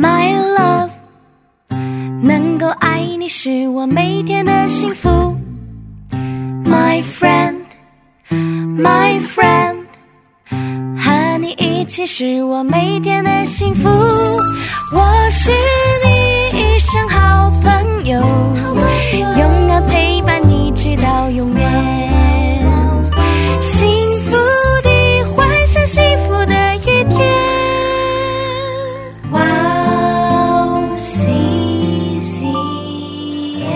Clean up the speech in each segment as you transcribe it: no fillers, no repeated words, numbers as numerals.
My love， 能够爱你是我每天的幸福。My friend， My friend， 和你一起是我每天的幸福。我是你一生好朋友，永远陪伴你直到永远。幸福的幻想，幸福的一天。哇哦，西西耶。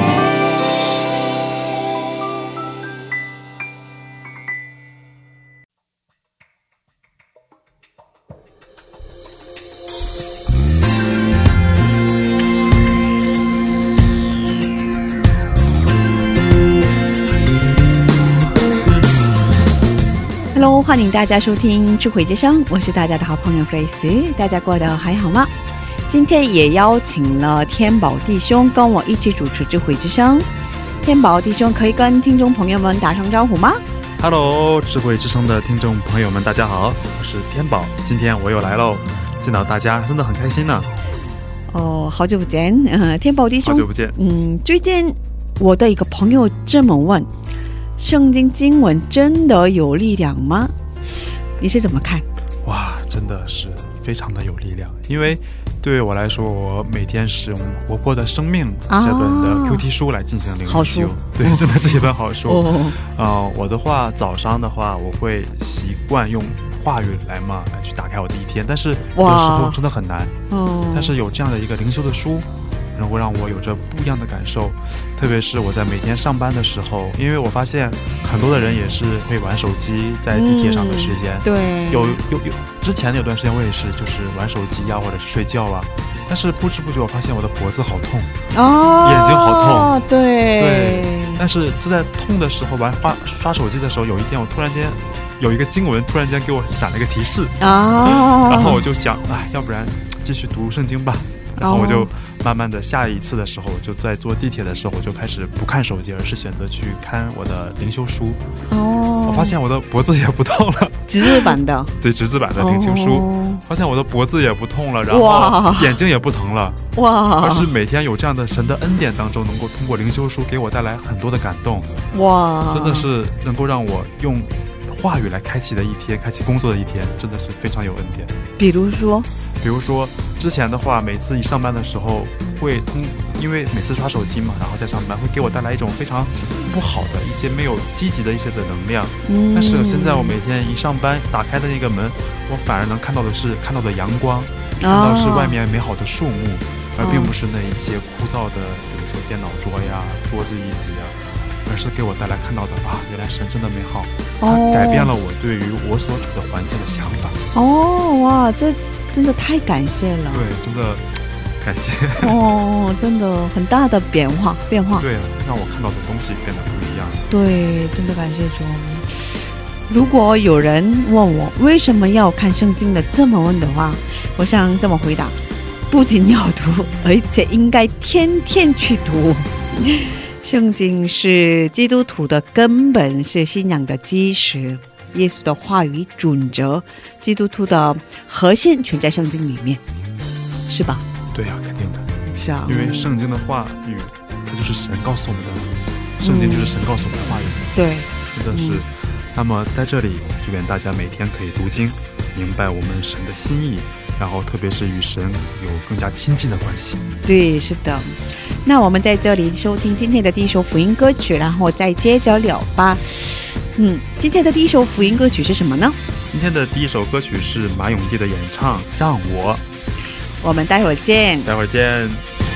Hello， 欢迎大家收听智慧之声，我是大家的好朋友 Grace， 大家过得还好吗？今天也邀请了天宝弟兄跟我一起主持智慧之声。天宝弟兄可以跟听众朋友们打声招呼吗？ Hello， 智慧之声的听众朋友们大家好，我是天宝，今天我又来喽，见到大家真的很开心呢。 好久不见，天宝弟兄， 好久不见。 最近我的一个朋友这么问，圣经经文真的有力量吗？你是怎么看？ 哇，真的是非常的有力量，因为对于我来说，我每天使用活泼的生命这本的 QT 书来进行灵修，对，真的是一本好书。我的话早上的话我会习惯用话语来去打开我的一天，但是有的时候真的很难，但是有这样的一个灵修的书能够让我有着不一样的感受，特别是我在每天上班的时候，因为我发现很多的人也是会玩手机在地铁上的时间，对，有之前有段时间我也是就是玩手机啊或者是睡觉啊，但是不知不觉我发现我的脖子好痛，眼睛好痛，对，但是就在痛的时候刷手机的时候，有一天我突然间有一个经文突然间给我闪了一个提示，然后我就想要不然继续读圣经吧，然后我就慢慢的下一次的时候，就在坐地铁的时候我就开始不看手机，而是选择去看我的灵修书。我发现我的脖子也不痛了，纸质版的，对，纸质版的灵修书，发现我的脖子也不痛了，然后眼睛也不疼了，而是每天有这样的神的恩典当中，能够通过灵修书给我带来很多的感动，真的是能够让我用话语来开启的一天，开启工作的一天，真的是非常有恩典。比如说之前的话，每次一上班的时候会因为每次刷手机嘛，然后在上班会给我带来一种非常不好的一些没有积极的一些的能量，但是现在我每天一上班打开的那个门，我反而能看到的阳光，看到是外面美好的树木，而并不是那一些枯燥的比如说电脑桌呀桌子椅子呀，而是给我带来看到的原来神真的美好，它改变了我对于我所处的环境的想法。哇，这真的太感谢了，对，真的感谢，真的很大的变化，对，让我看到的东西变得不一样，对，真的感谢主。如果有人问我为什么要看圣经的这么问的话，我想这么回答：不仅要读，而且应该天天去读。圣经是基督徒的根本，是信仰的基石，耶稣的话语准则，基督徒的核心全在圣经里面，是吧？对啊，肯定的，是啊，因为圣经的话语它就是神告诉我们的，圣经就是神告诉我们的话语，对，真的是。那么在这里祝愿大家每天可以读经，明白我们神的心意，然后特别是与神有更加亲近的关系。对，是的。那我们在这里收听今天的第一首福音歌曲，然后再接着聊吧。今天的第一首福音歌曲是什么呢？今天的第一首歌曲是马永弟的演唱《让我》。我们待会儿见。待会儿见。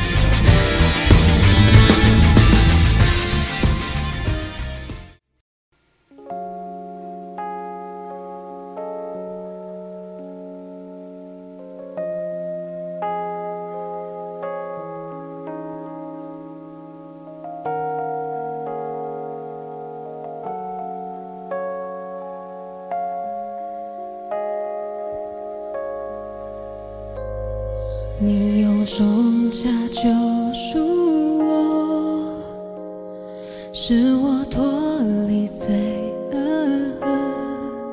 你用重价救赎我，使我脱离罪恶，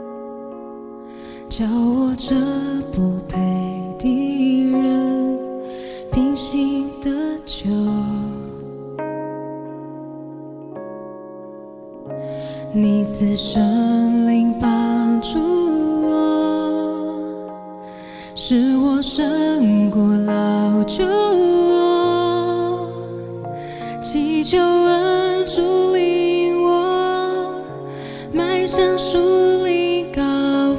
叫我这不配的人你赐生灵帮助我，使我胜过老旧我，祈求恩主领我迈向树林高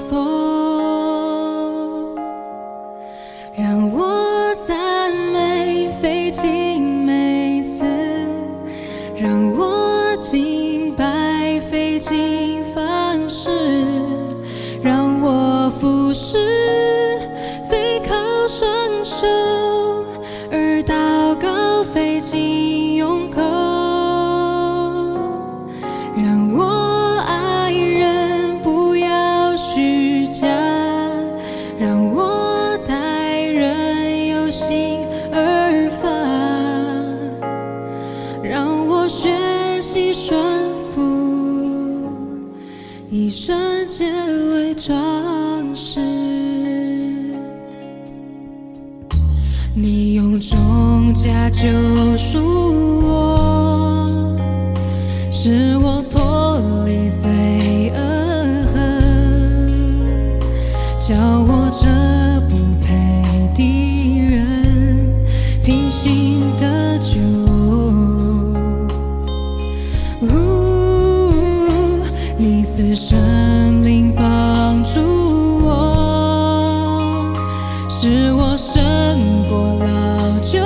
峰，让我赞美费尽每次，让我敬拜费尽方式，让我服侍非靠双手，而祷告费尽用口，让我爱人不要虚假，让我待人有心而发，让我学习顺服，以圣洁为装饰。你用重价救赎我，使我脱离罪恶恨，叫我这不配的人平心得救。你赐生灵帮助我，使我胜过老旧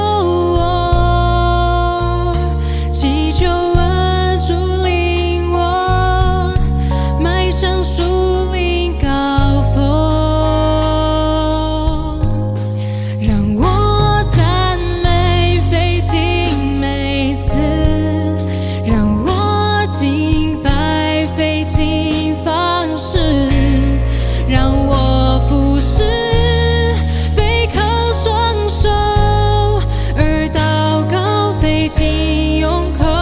我，祈求恩主领我迈向树林高峰，让我赞美费尽每次，让我敬拜费尽方式，让我服侍非靠双手，而祷告费尽用口，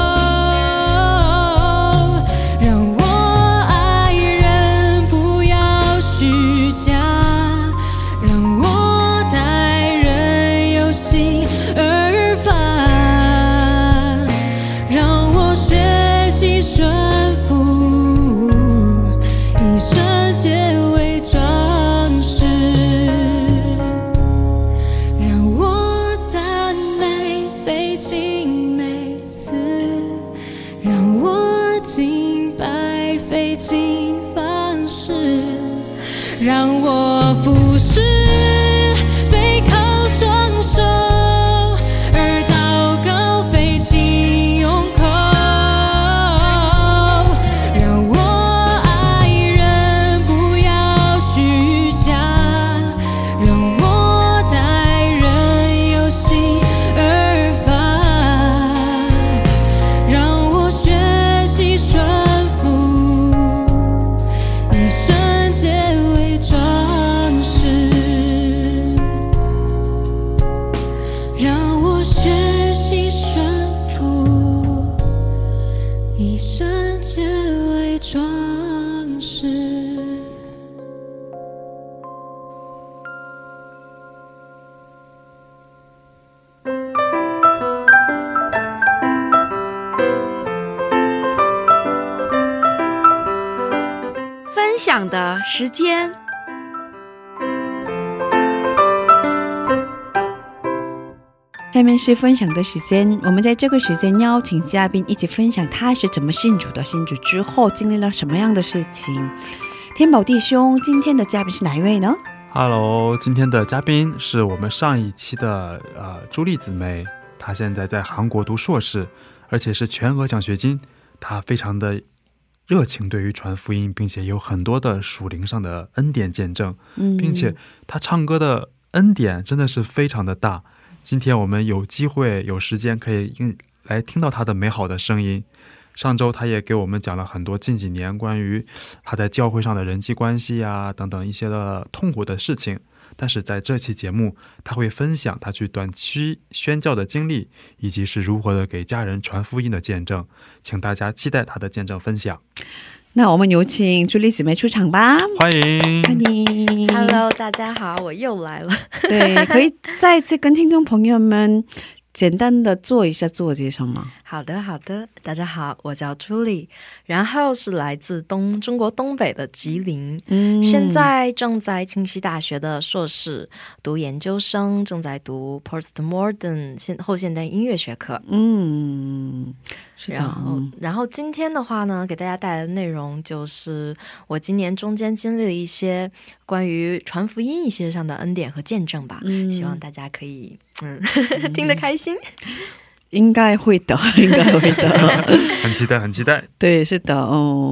让我爱人不要虚假，让我待人有心而发，让我学习顺服，以圣洁为装饰，让我赞美费尽每次，让我敬拜费尽方式，让我服侍非靠双手，而祷告费尽用口，让我爱人不要虚假，让我待人有心而发，让我学习顺服，以圣洁为装饰，让我学习顺服，以圣洁为装饰。 分享的时间。 下面是分享的时间，我们在这个时间邀请嘉宾一起分享他是怎么信主的，信主之后经历了什么样的事情。天宝弟兄，今天的嘉宾是哪一位呢？ Hello， 今天的嘉宾是我们上一期的朱莉姊妹，她现在在韩国读硕士，而且是全额奖学金。她非常的热情对于传福音，并且有很多的属灵上的恩典见证，并且她唱歌的恩典真的是非常的大。今天我们有机会有时间可以来听到她的美好的声音。上周她也给我们讲了很多近几年关于她在教会上的人际关系啊等等一些的痛苦的事情，但是在这期节目她会分享她去短期宣教的经历，以及是如何的给家人传福音的见证，请大家期待她的见证分享。 那我们有请朱莉姊妹出场吧。 欢迎， 欢迎。 Hello， 大家好，我又来了。 对，可以再次跟听众朋友们简单的做一下自我介绍吗？ 好的好的，大家好，我叫朱莉，然后是来自中国东北的吉林，现在正在清溪大学的硕士读研究生，正在读 Postmodern 后现代音乐学科。是的。然后今天的话呢，给大家带来的内容就是我今年中间经历了一些关于传福音一些上的恩典和见证吧，希望大家可以听得开心。 应该会的，应该会的。 很期待很期待。 对，是的。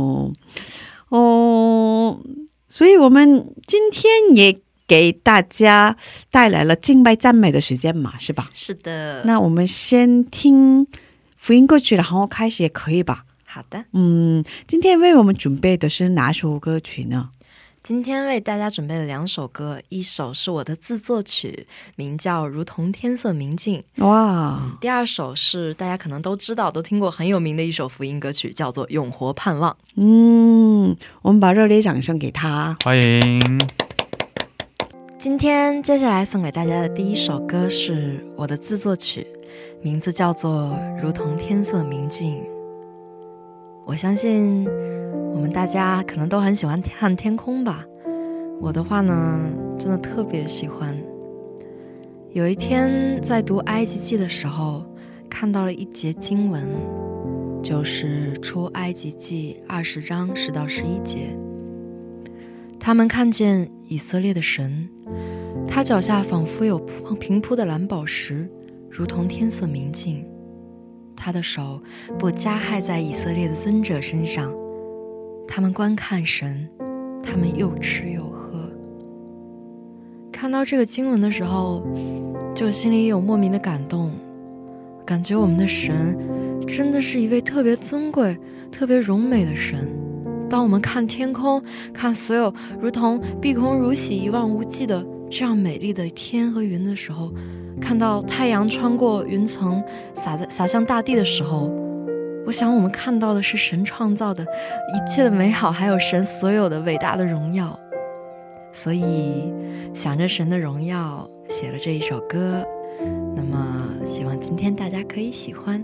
所以我们今天也给大家带来了敬拜赞美的时间嘛，是吧？ 是的。 那我们先听福音歌曲，然后开始也可以吧？ 好的。 今天为我们准备的是哪首歌曲呢？ 今天为大家准备了2首歌，一首是我的自作曲，名叫《如同天色明净》。哇！第2首是大家可能都知道都听过很有名的一首福音歌曲，叫做《永活盼望》。 我们把热烈掌声给他， 欢迎。 今天接下来送给大家的第1首歌是我的自作曲，名字叫做《如同天色明净》。我相信我们大家可能都很喜欢看天空吧，我的话呢真的特别喜欢。有一天在读埃及记的时候看到了一节经文，就是出埃及记20章10到11节。他们看见以色列的神，他脚下仿佛有平铺的蓝宝石，如同天色明净。他的手不加害在以色列的尊者身上，他们观看神，他们又吃又喝。看到这个经文的时候，就心里有莫名的感动，感觉我们的神真的是一位特别尊贵特别荣美的神。当我们看天空，看所有如同碧空如洗一望无际的这样美丽的天和云的时候，看到太阳穿过云层洒向大地的时候，我想我们看到的是神创造的一切的美好，还有神所有的伟大的荣耀。所以想着神的荣耀，写了这一首歌，那么希望今天大家可以喜欢。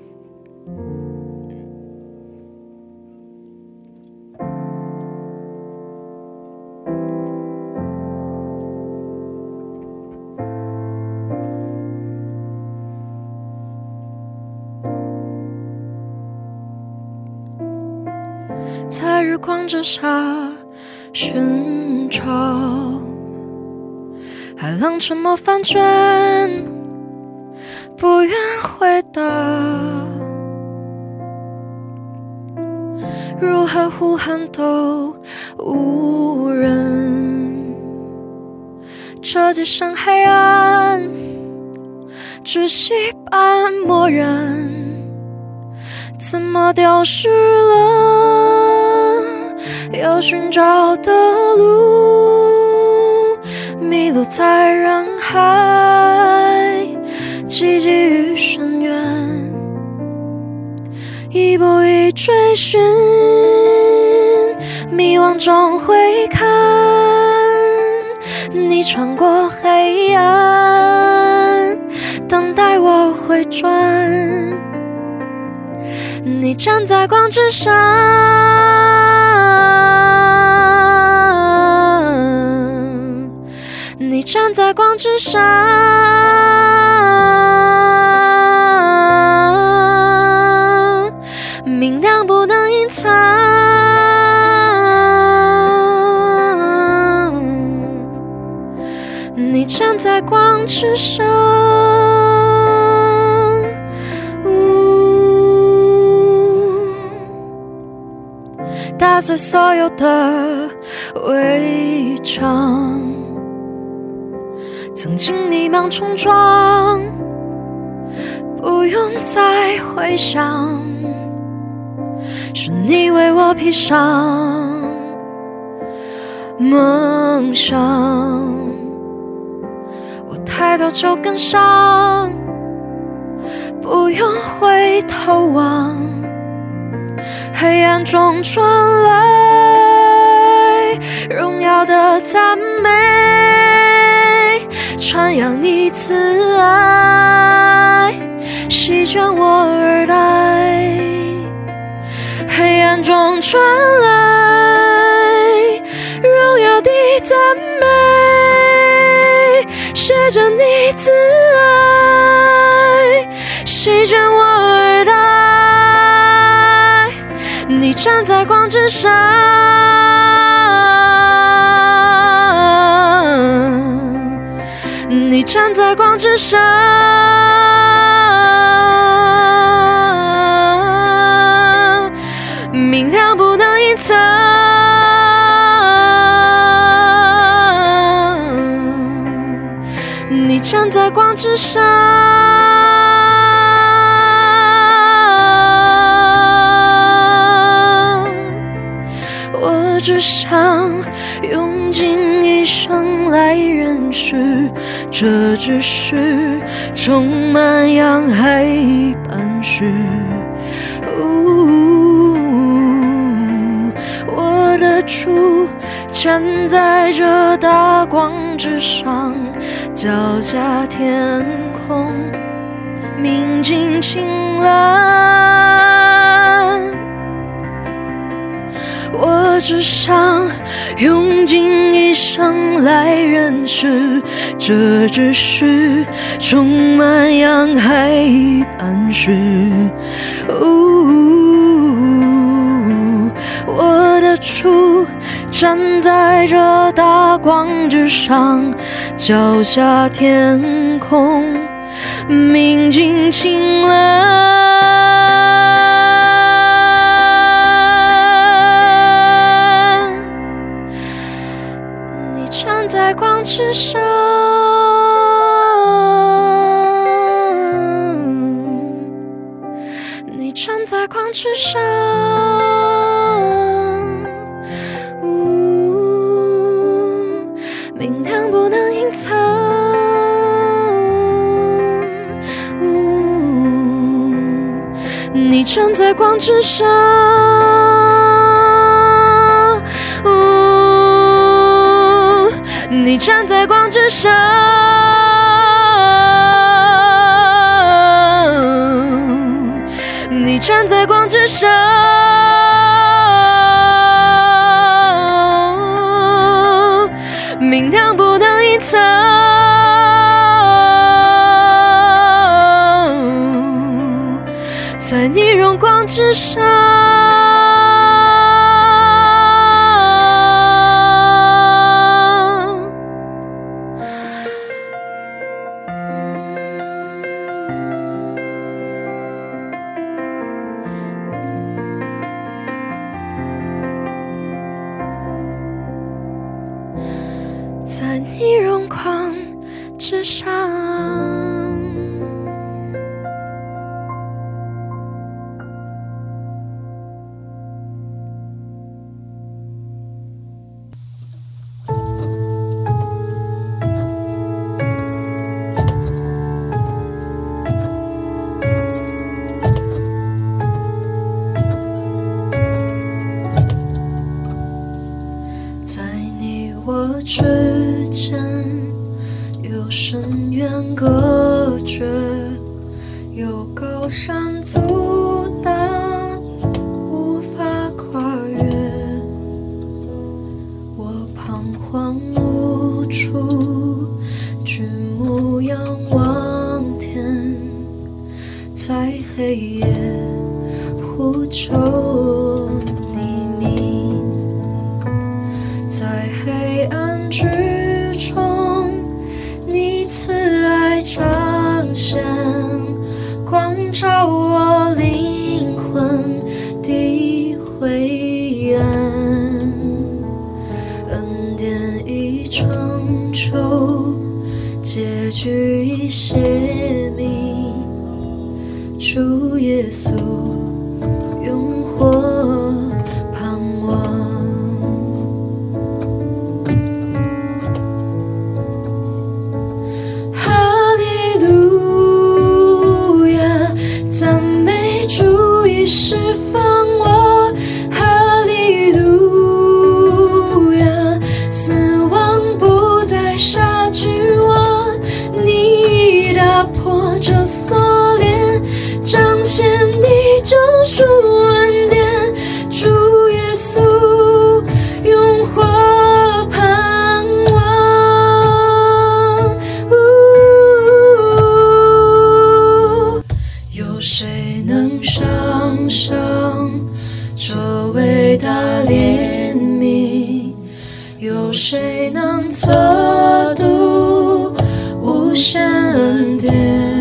在日光之下寻找，海浪沉默翻卷，不愿回答。如何呼喊都无人，这街上黑暗，窒息般漠然，怎么丢失了要寻找的路，迷路在人海，寂寂于深渊，一步一追寻，迷惘中回看，你穿过黑暗，等待我回转，你站在光之上，你站在光之上，明亮不能隐藏，你站在光之上，打碎所有的围墙，曾经迷茫冲撞，不用再回想，是你为我披上梦想，我抬头就跟上，不用回头望，黑暗中传来荣耀的赞美，传扬你慈爱， 向我而来，黑暗中传来荣耀的赞美，写着你慈爱席卷我而来，你站在光之上，你站在光之上，明亮不能隐藏，你站在光之上，我只想用尽一生来认识，这只是充满洋海般事。我的主站在这大光之上，脚下天空明净晴蓝，我只想用尽一生来认识，这只是充满洋海般事。我的主站在这大光之上，脚下天空明净晴蓝，你站在光之上，你站在光之上，明亮不能隐藏，你站在光之上，你站在光之上，你站在光之上，明亮不能隐藏，在你荣光之上，在你荣光之上。之间有深渊隔绝，有高山阻挡，无法跨越。我彷徨无助，举目仰望天，在黑夜呼求你名，在黑暗之中，你慈爱彰显，光照我灵魂的灰暗，恩典已成就，结局已写明，主耶稣永活盼望。释放我，哈利路亚！死亡不再杀惧我，你打破这锁链， 测度无限恩典，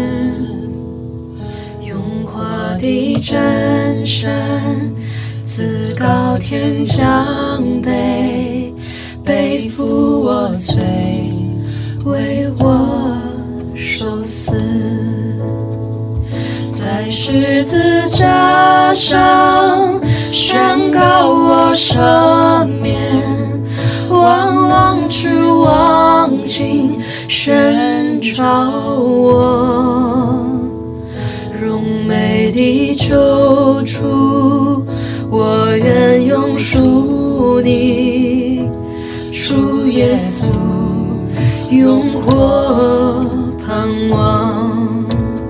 用华的真神自高天降卑，背负我罪，为我受死，在十字架上宣告我赦免，万王之王今宣召我，荣美的救主，我愿永属你，主耶稣永活盼望。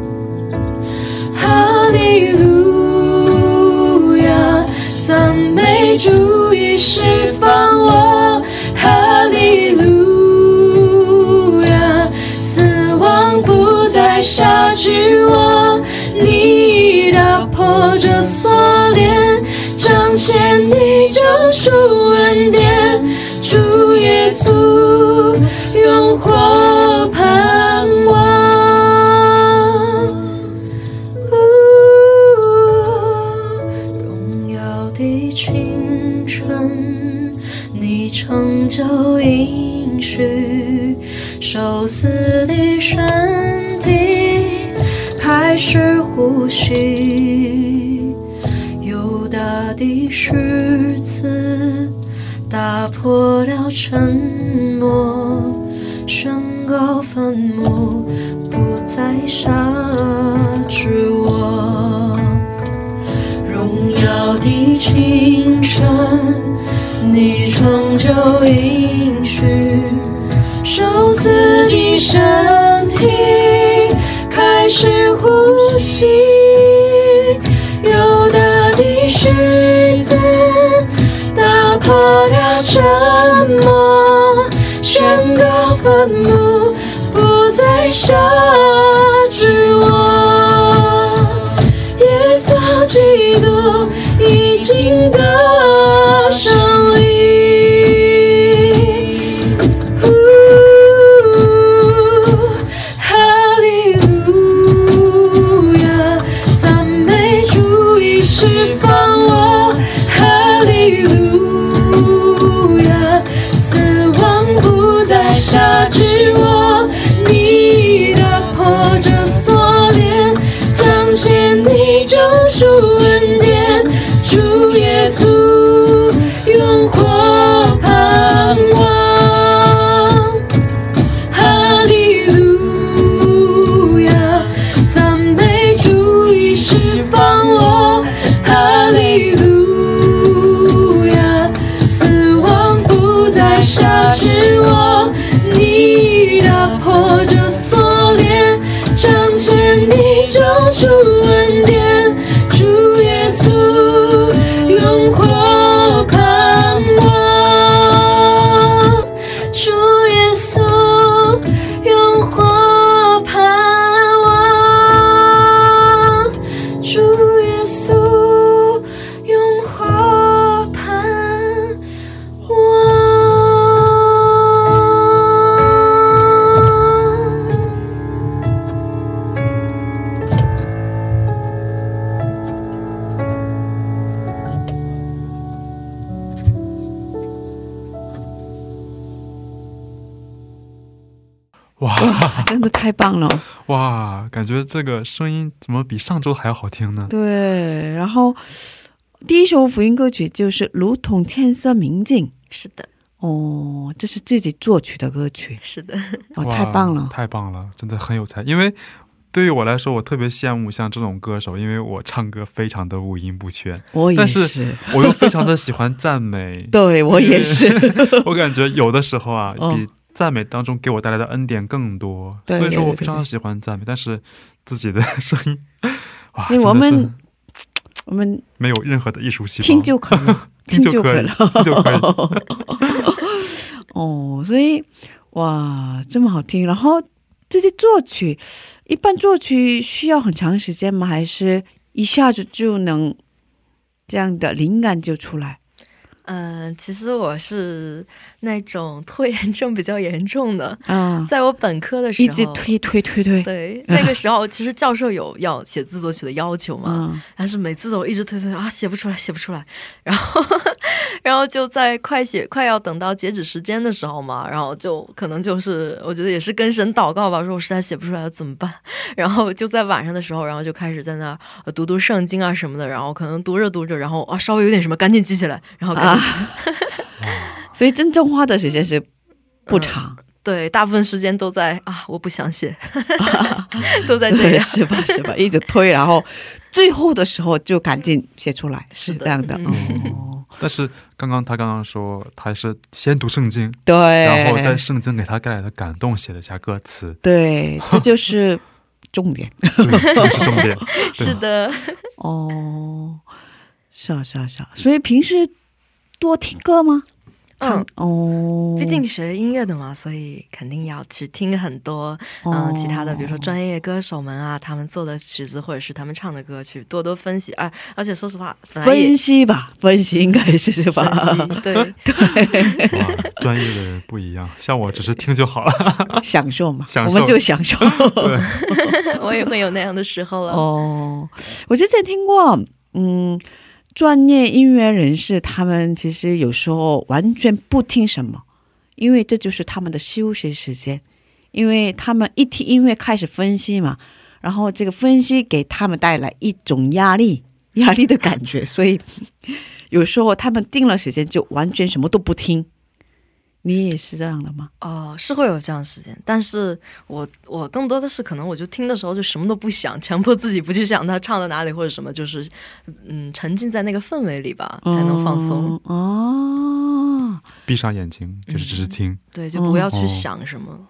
哈利路亚，赞美主已释放我，哈利路亚，死亡不再辖制我，你打破这锁链，彰显你救赎恩典，主耶稣永活盼望。荣耀的清晨，你成就应许，受死的身体开始呼吸，犹大的十字打破了沉默，宣告坟墓不再辖制我。荣耀的清晨，你成就应许，受死的身体开始呼吸，犹大的十字打破了沉默，宣告坟墓不再辖制我。耶稣基督已经得胜利。哈利路亚，赞美主已释放我，哈利路亚，死亡不再辖制我，你打破这锁链，彰显你救赎恩典，主耶稣永活盼望。哈利路亚，赞美主已释放我，哈利路亚，死亡不再辖制我，你打破这锁链，彰显你救赎恩典，主耶稣永活盼望，主耶稣永活盼望，主耶稣永活盼望。 哇， 真的太棒了。 哇，感觉这个声音怎么比上周还要好听呢？ 对，然后第一首福音歌曲就是如同天色明净。 是的， 哦，这是自己作曲的歌曲。 是的， 哦，太棒了， 太棒了，真的很有才。因为对于我来说，我特别羡慕像这种歌手，因为我唱歌非常的五音不全， 我也但是， 我又非常的喜欢赞美。 对，我也是。 我感觉有的时候啊， 哦比赞美当中给我带来的恩典更多， 对所以说我对对非常的喜欢赞美，但是自己的声音，哇， 因为我真的是们我们没有任何的艺术细胞， 听就可以了， 听就可以了。 听就可以。 哦，所以哇，这么好听。然后这些作曲，一般作曲需要很长时间吗？还是一下子就能这样的灵感就出来？ 其实我是那种拖延症比较严重的，在我本科的时候一直推， 对，那个时候其实教授有要写自作曲的要求嘛，但是每次都一直推写不出来，然后就在快要等到截止时间的时候嘛，然后就可能就是我觉得也是跟神祷告吧，说我实在写不出来了怎么办，然后就在晚上的时候，然后就开始在那读圣经啊什么的，然后可能读着，然后稍微有点什么赶紧记起来，然后赶紧记所以真正花的时间是不长， 对，大部分时间都在我不想写都在这样， 是吧一直推，然后最后的时候就赶紧写出来，是这样的。 但是他刚刚说他是先读圣经， 对， 然后在圣经给他带来的感动写了下歌词， 对，这就是重点。 对，这是重点。 是的。 是啊，所以平时多听歌吗？ 毕竟学音乐的嘛，所以肯定要去听很多其他的比如说专业歌手们啊，他们做的曲子或者是他们唱的歌曲多多分析，而且说实话分析吧，分析应该是吧， 对哇，专业的人不一样，像我只是听就好了。 享受嘛，我们就享受。 我也会有那样的时候了。 我之前听过专业音乐人士他们其实有时候完全不听什么，因为这就是他们的休息时间，因为他们一听音乐开始分析嘛，然后这个分析给他们带来一种压力的感觉，所以有时候他们定了时间就完全什么都不听。你也是这样的吗？ 是会有这样的时间，但是我更多的是可能我就听的时候就什么都不想，强迫自己不去想他唱到哪里或者什么，就是沉浸在那个氛围里吧，才能放松。 闭上眼睛就是只是听， 对，就不要去想什么。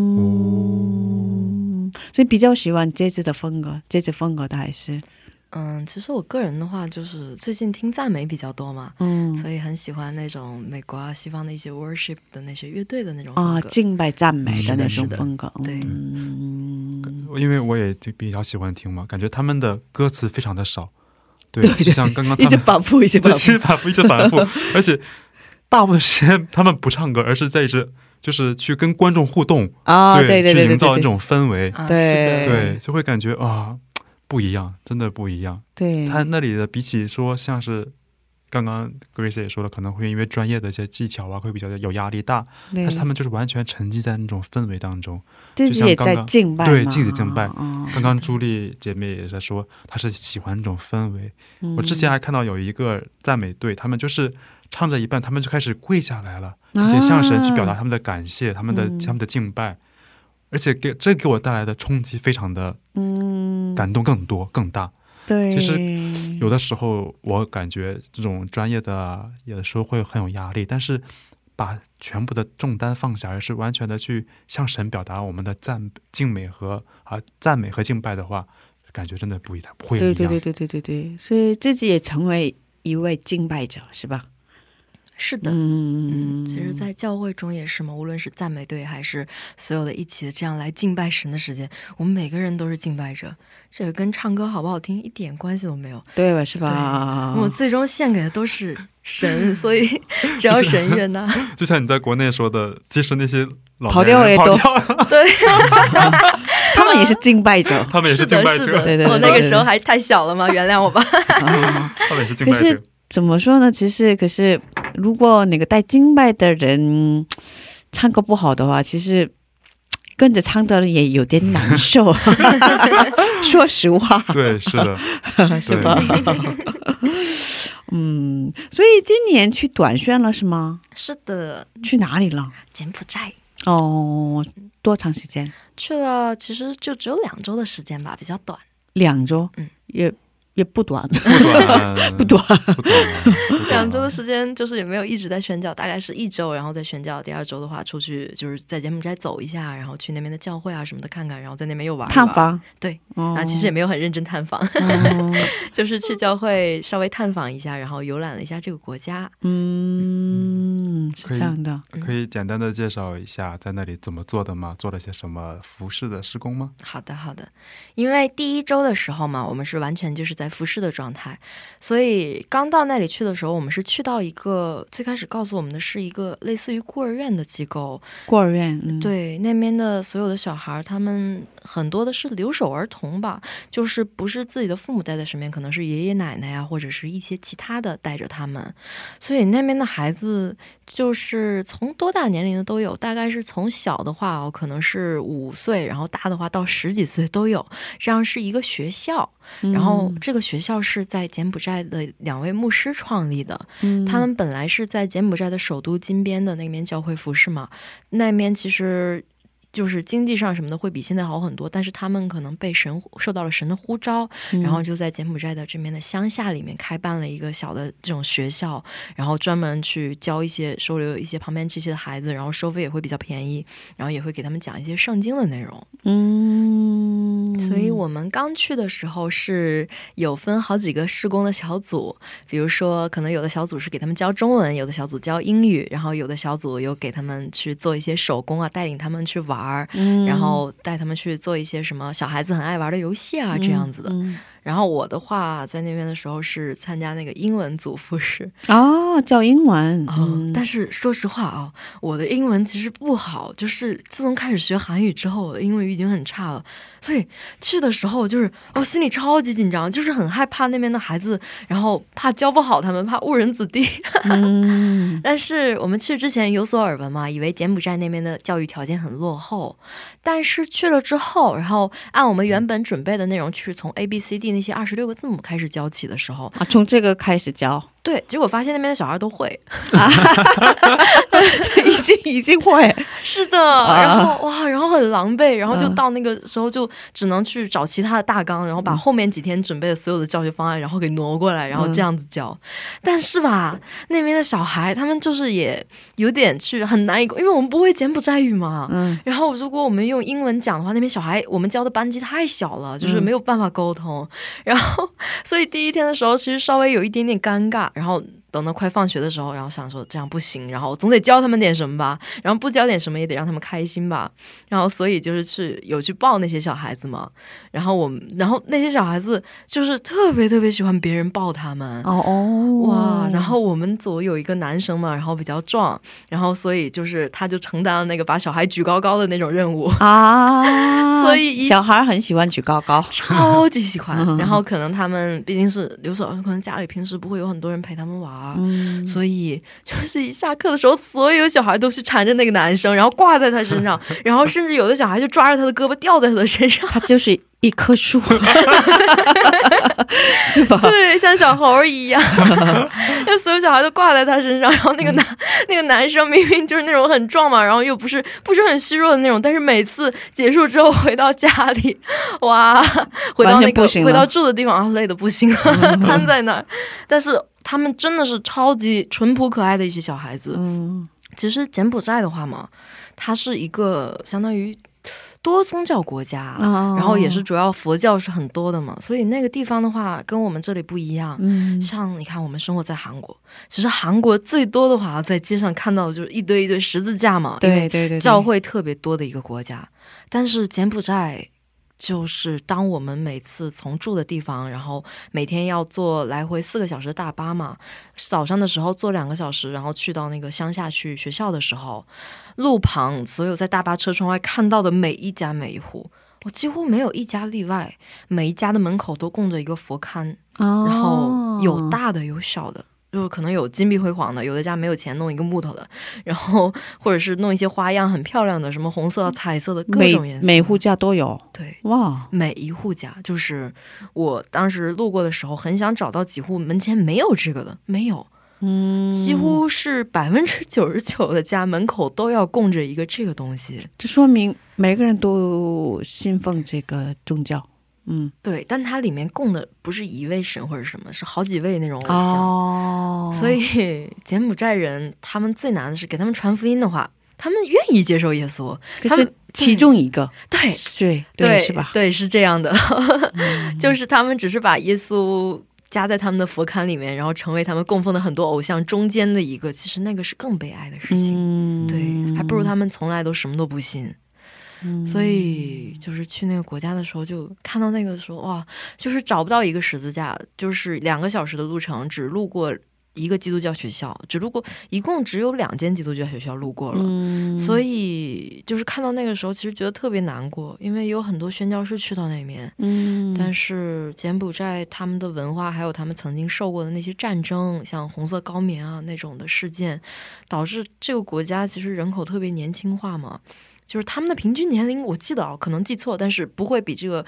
所以比较喜欢这次的风格的还是其实我个人的话就是最近听赞美比较多嘛，所以很喜欢那种美国啊西方的一些 worship 的那些乐队的那种风格，敬拜赞美的那种风格。对， 因为我也比较喜欢听嘛，感觉他们的歌词非常的少，对，就像刚刚他们一直反复而且大部分时间他们不唱歌，而是在就是去跟观众互动对，去营造那种氛围，对，就会感觉不一样，真的不一样。对，他那里的比起说像是刚刚 Grace 也说了，可能会因为专业的一些技巧会比较有压力大，但是他们就是完全沉浸在那种氛围当中，就像刚刚对镜子敬拜。刚刚朱莉姐妹也在说她是喜欢那种氛围。我之前还看到有一个赞美队，他们就是唱着一半他们就开始跪下来了，而且向神去表达他们的感谢，他们的敬拜，而且这给我带来的冲击非常的感动更多更大。对，其实有的时候我感觉这种专业的有的时候会很有压力，但是把全部的重担放下，而是完全的去向神表达我们的敬美和赞美和敬拜的话，感觉真的不会一样。对，所以自己也成为一位敬拜者是吧？ 是的，其实在教会中也是嘛，无论是赞美队还是所有的一起的这样来敬拜神的时间，我们每个人都是敬拜者，这个跟唱歌好不好听一点关系都没有，对吧？是吧？我最终献给的都是神，所以只要神悦纳。 就像你在国内说的，即使那些老跑调也都对， 他们也是敬拜者， 他们也是敬拜者。 对，我那个时候还太小了嘛，原谅我吧。 他们也是敬拜者。 怎么说呢？其实可是如果那个带敬拜的人唱歌不好的话，其实跟着唱的人也有点难受。说实话， 对，是的， 是吧？所以今年去短宣了是吗？ 是的。 去哪里了？ 柬埔寨。 多长时间？ 去了其实就只有2周的时间吧，比较短。 2周？也不短， 不短，2周的时间就是也没有一直在宣教，大概是1周，然后在宣教。第2周的话，出去就是在柬埔寨走一下，然后去那边的教会啊什么的看看，然后在那边又玩探访。 对，其实也没有很认真探访，就是去教会稍微探访一下，然后游览了一下这个国家。 是这样的。 可以简单的介绍一下在那里怎么做的吗？做了些什么服饰的施工吗？ 好的，因为第1周的时候嘛，我们是完全就是在服饰的状态，所以刚到那里去的时候，我们是去到一个最开始告诉我们的是一个类似于孤儿院的机构。 孤儿院， 对，那边的所有的小孩，他们很多的是留守儿童吧，就是不是自己的父母带在身边，可能是爷爷奶奶啊，或者是一些其他的带着他们，所以那边的孩子就是从多大年龄的都有，大概是从小的话可能是5岁，然后大的话到10几岁都有，这样是一个学校。然后这个学校是在柬埔寨的2位牧师创立的，他们本来是在柬埔寨的首都金边的那边教会服侍嘛，那边其实就是经济上什么的会比现在好很多，但是他们可能被神受到了神的呼召，然后就在柬埔寨的这边的乡下里面开办了一个小的这种学校，然后专门去教一些收留一些旁边这些的孩子，然后收费也会比较便宜，然后也会给他们讲一些圣经的内容。所以我们刚去的时候是有分好几个事工的小组，比如说可能有的小组是给他们教中文，有的小组教英语，然后有的小组有给他们去做一些手工啊，带领他们去玩，然后带他们去做一些什么小孩子很爱玩的游戏啊，这样子的。然后我的话在那边的时候是参加那个英文组复试教英文。 但是说实话我的英文其实不好，就是自从开始学韩语之后，我的英文已经很差了，所以去的时候就是心里超级紧张，就是很害怕那边的孩子，然后怕教不好他们，怕误人子弟。但是我们去之前有所耳闻嘛，以为柬埔寨那边的教育条件很落后，但是去了之后，然后按我们原本准备的内容去从 ABCD 那些26个字母开始教起的时候从这个开始教， 对，结果发现那边的小孩都会已经会， 是的，然后很狼狈，然后就到那个时候就只能去找其他的大纲，然后把后面几天准备的所有的教学方案然后给挪过来，然后这样子教。但是吧，那边的小孩他们就是也有点去很难以，因为我们不会柬埔寨语嘛，然后如果我们用英文讲的话，那边小孩我们教的班级太小了，就是没有办法沟通，然后所以第1天的时候其实稍微有一点点尴尬，然后等到快放学的时候，然后想说这样不行，然后总得教他们点什么吧，然后不教点什么也得让他们开心吧，然后所以就是有去抱那些小孩子嘛，然后那些小孩子就是特别特别喜欢别人抱他们哇，然后我们组有一个男生嘛，然后比较壮，然后所以就是他就承担了那个把小孩举高高的那种任务所以小孩很喜欢举高高，超级喜欢然后可能他们毕竟是留守，可能家里平时不会有很多人陪他们玩，所以就是一下课的时候，所有小孩都去缠着那个男生，然后挂在他身上，然后甚至有的小孩就抓着他的胳膊吊在他的身上，他就是一棵树是吧？对，像小猴一样就所有小孩都挂在他身上，然后那个男生明明就是那种很壮嘛，然后又不是很虚弱的那种，但是每次结束之后回到家里，哇，回到那个回到住的地方累得不行了瘫在那儿。但是他们真的是超级淳朴可爱的一些小孩子。其实柬埔寨的话嘛，它是一个相当于多宗教国家，然后也是主要佛教是很多的嘛，所以那个地方的话跟我们这里不一样。像你看我们生活在韩国，其实韩国最多的话在街上看到的就是一堆一堆十字架嘛，对对对，教会特别多的一个国家。但是柬埔寨就是当我们每次从住的地方，然后每天要坐来回4个小时的大巴嘛，早上的时候坐2个小时，然后去到那个乡下去学校的时候，路旁所有在大巴车窗外看到的每一家每一户，我几乎没有一家例外，每一家的门口都供着一个佛龛，然后有大的有小的，就可能有金碧辉煌的，有的家没有钱弄一个木头的，然后或者是弄一些花样很漂亮的，什么红色彩色的各种颜色，每户家都有。对，哇，每一户家，就是我当时路过的时候很想找到几户门前没有这个的，没有，几乎是99%的家门口都要供着一个这个东西，这说明每个人都信奉这个宗教。对，但它里面供的不是一位神或者什么，是好几位那种偶像。所以柬埔寨人他们最难的是给他们传福音的话，他们愿意接受耶稣，可是其中一个，对，是吧？对，是这样的就是他们只是把耶稣加在他们的佛龛里面，然后成为他们供奉的很多偶像中间的一个，其实那个是更悲哀的事情。对，还不如他们从来都什么都不信。所以就是去那个国家的时候，就看到那个时候哇，就是找不到一个十字架，就是2个小时的路程，只路过一个基督教学校，一共只有2间基督教学校路过了。所以就是看到那个时候其实觉得特别难过，因为有很多宣教士去到那边，但是柬埔寨他们的文化还有他们曾经受过的那些战争，像红色高棉啊那种的事件，导致这个国家其实人口特别年轻化嘛，就是他们的平均年龄我记得可能记错，但是不会比这个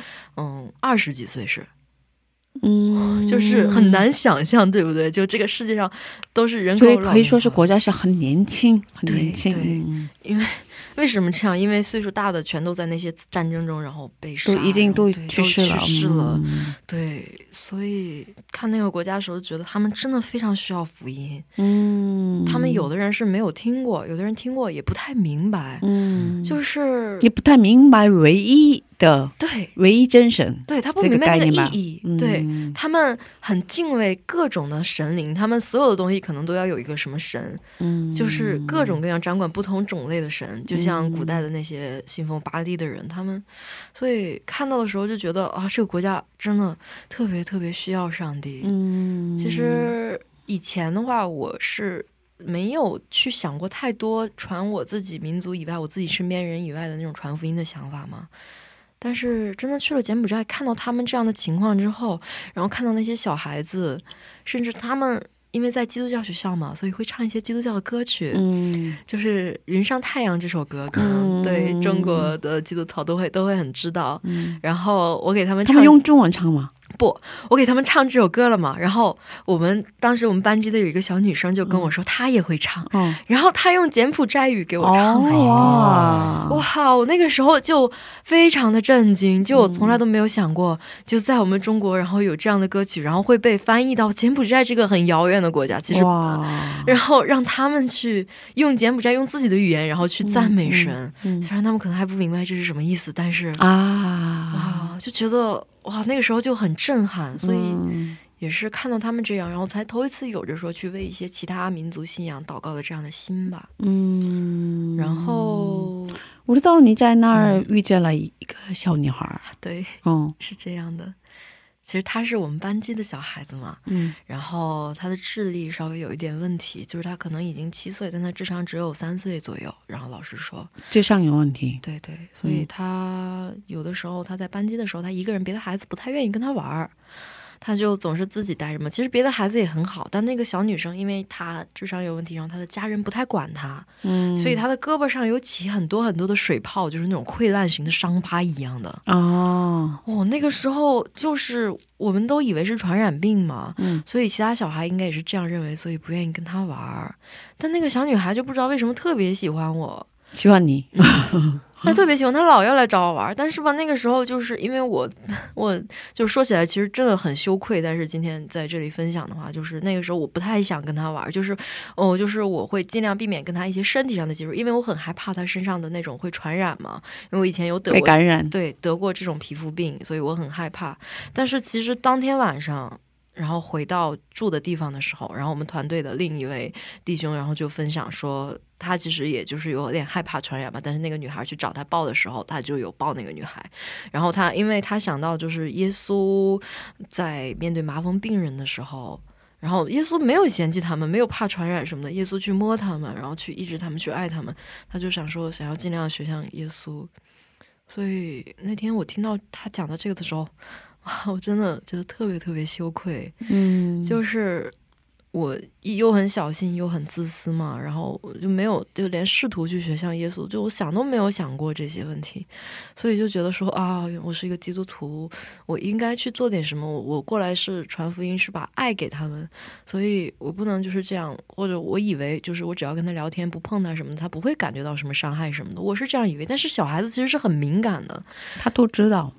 20几岁是，就是很难想象，对不对？就这个世界上都是人口老龄化，所以可以说是国家是很年轻，很年轻。对，因为为什么这样？因为岁数大的全都在那些战争中，然后被杀，都已经都去世了。对，所以看那个国家的时候，觉得他们真的非常需要福音。他们有的人是没有听过，有的人听过也不太明白。就是也不太明白唯一的，对，唯一真神，对，他不明白那个意义。对，他们很敬畏各种的神灵，他们所有的东西可能都要有一个什么神，就是各种各样掌管不同种类的神，就像古代的那些信奉巴利的人，他们，所以看到的时候就觉得啊，这个国家真的特别特别需要上帝。其实以前的话，我是没有去想过太多传我自己民族以外，我自己身边人以外的那种传福音的想法嘛。但是真的去了柬埔寨，看到他们这样的情况之后，然后看到那些小孩子，甚至他们因为在基督教学校嘛，所以会唱一些基督教的歌曲，就是《云上太阳》这首歌，可能对中国的基督徒都会很知道。然后我给他们唱，他们用中文唱吗？不，我给他们唱这首歌了嘛，然后当时我们班级的有一个小女生就跟我说她也会唱，然后她用柬埔寨语给我唱了。哇，我那个时候就非常的震惊，就我从来都没有想过，就在我们中国然后有这样的歌曲，然后会被翻译到柬埔寨这个很遥远的国家，其实然后让他们去用柬埔寨用自己的语言然后去赞美神，虽然他们可能还不明白这是什么意思，但是就觉得哇，那个时候就很震撼，所以也是看到他们这样，然后才头一次有着说去为一些其他民族信仰祷告的这样的心吧。然后我知道你在那儿遇见了一个小女孩。对，是这样的。其实她是我们班级的小孩子嘛，然后她的智力稍微有一点问题，就是她可能已经7岁，但她智商只有3岁左右，然后老师说智商有问题。对对，所以她有的时候她在班级的时候，她一个人，别的孩子不太愿意跟她玩，她就总是自己待着嘛。其实别的孩子也很好，但那个小女生因为她智商有问题，然后她的家人不太管她，所以她的胳膊上有起很多很多的水泡，就是那种溃烂型的伤疤一样的。那个时候就是我们都以为是传染病嘛，所以其他小孩应该也是这样认为，所以不愿意跟她玩。但那个小女孩就不知道为什么特别喜欢我，喜欢你。他特别喜欢，他老要来找我玩。但是吧，那个时候就是因为我就说起来其实真的很羞愧，但是今天在这里分享的话，就是那个时候我不太想跟他玩，就是我会尽量避免跟他一些身体上的接触，因为我很害怕他身上的那种会传染嘛，因为我以前有得过感染，对，得过这种皮肤病，所以我很害怕。但是其实当天晚上然后回到住的地方的时候，然后我们团队的另一位弟兄然后就分享说，他其实也就是有点害怕传染吧，但是那个女孩去找他抱的时候，他就有抱那个女孩。然后因为他想到就是耶稣在面对麻风病人的时候，然后耶稣没有嫌弃他们，没有怕传染什么的，耶稣去摸他们，然后去医治他们，去爱他们，他就想说想要尽量学像耶稣。所以那天我听到他讲到这个的时候，我真的觉得特别特别羞愧。就是我又很小心又很自私嘛，然后我就连试图去学像耶稣，就我想都没有想过这些问题，所以就觉得说我是一个基督徒，我应该去做点什么，我过来是传福音，是把爱给他们，所以我不能就是这样，或者我以为就是我只要跟他聊天不碰他什么的，他不会感觉到什么伤害什么的，我是这样以为。但是小孩子其实是很敏感的，他都知道，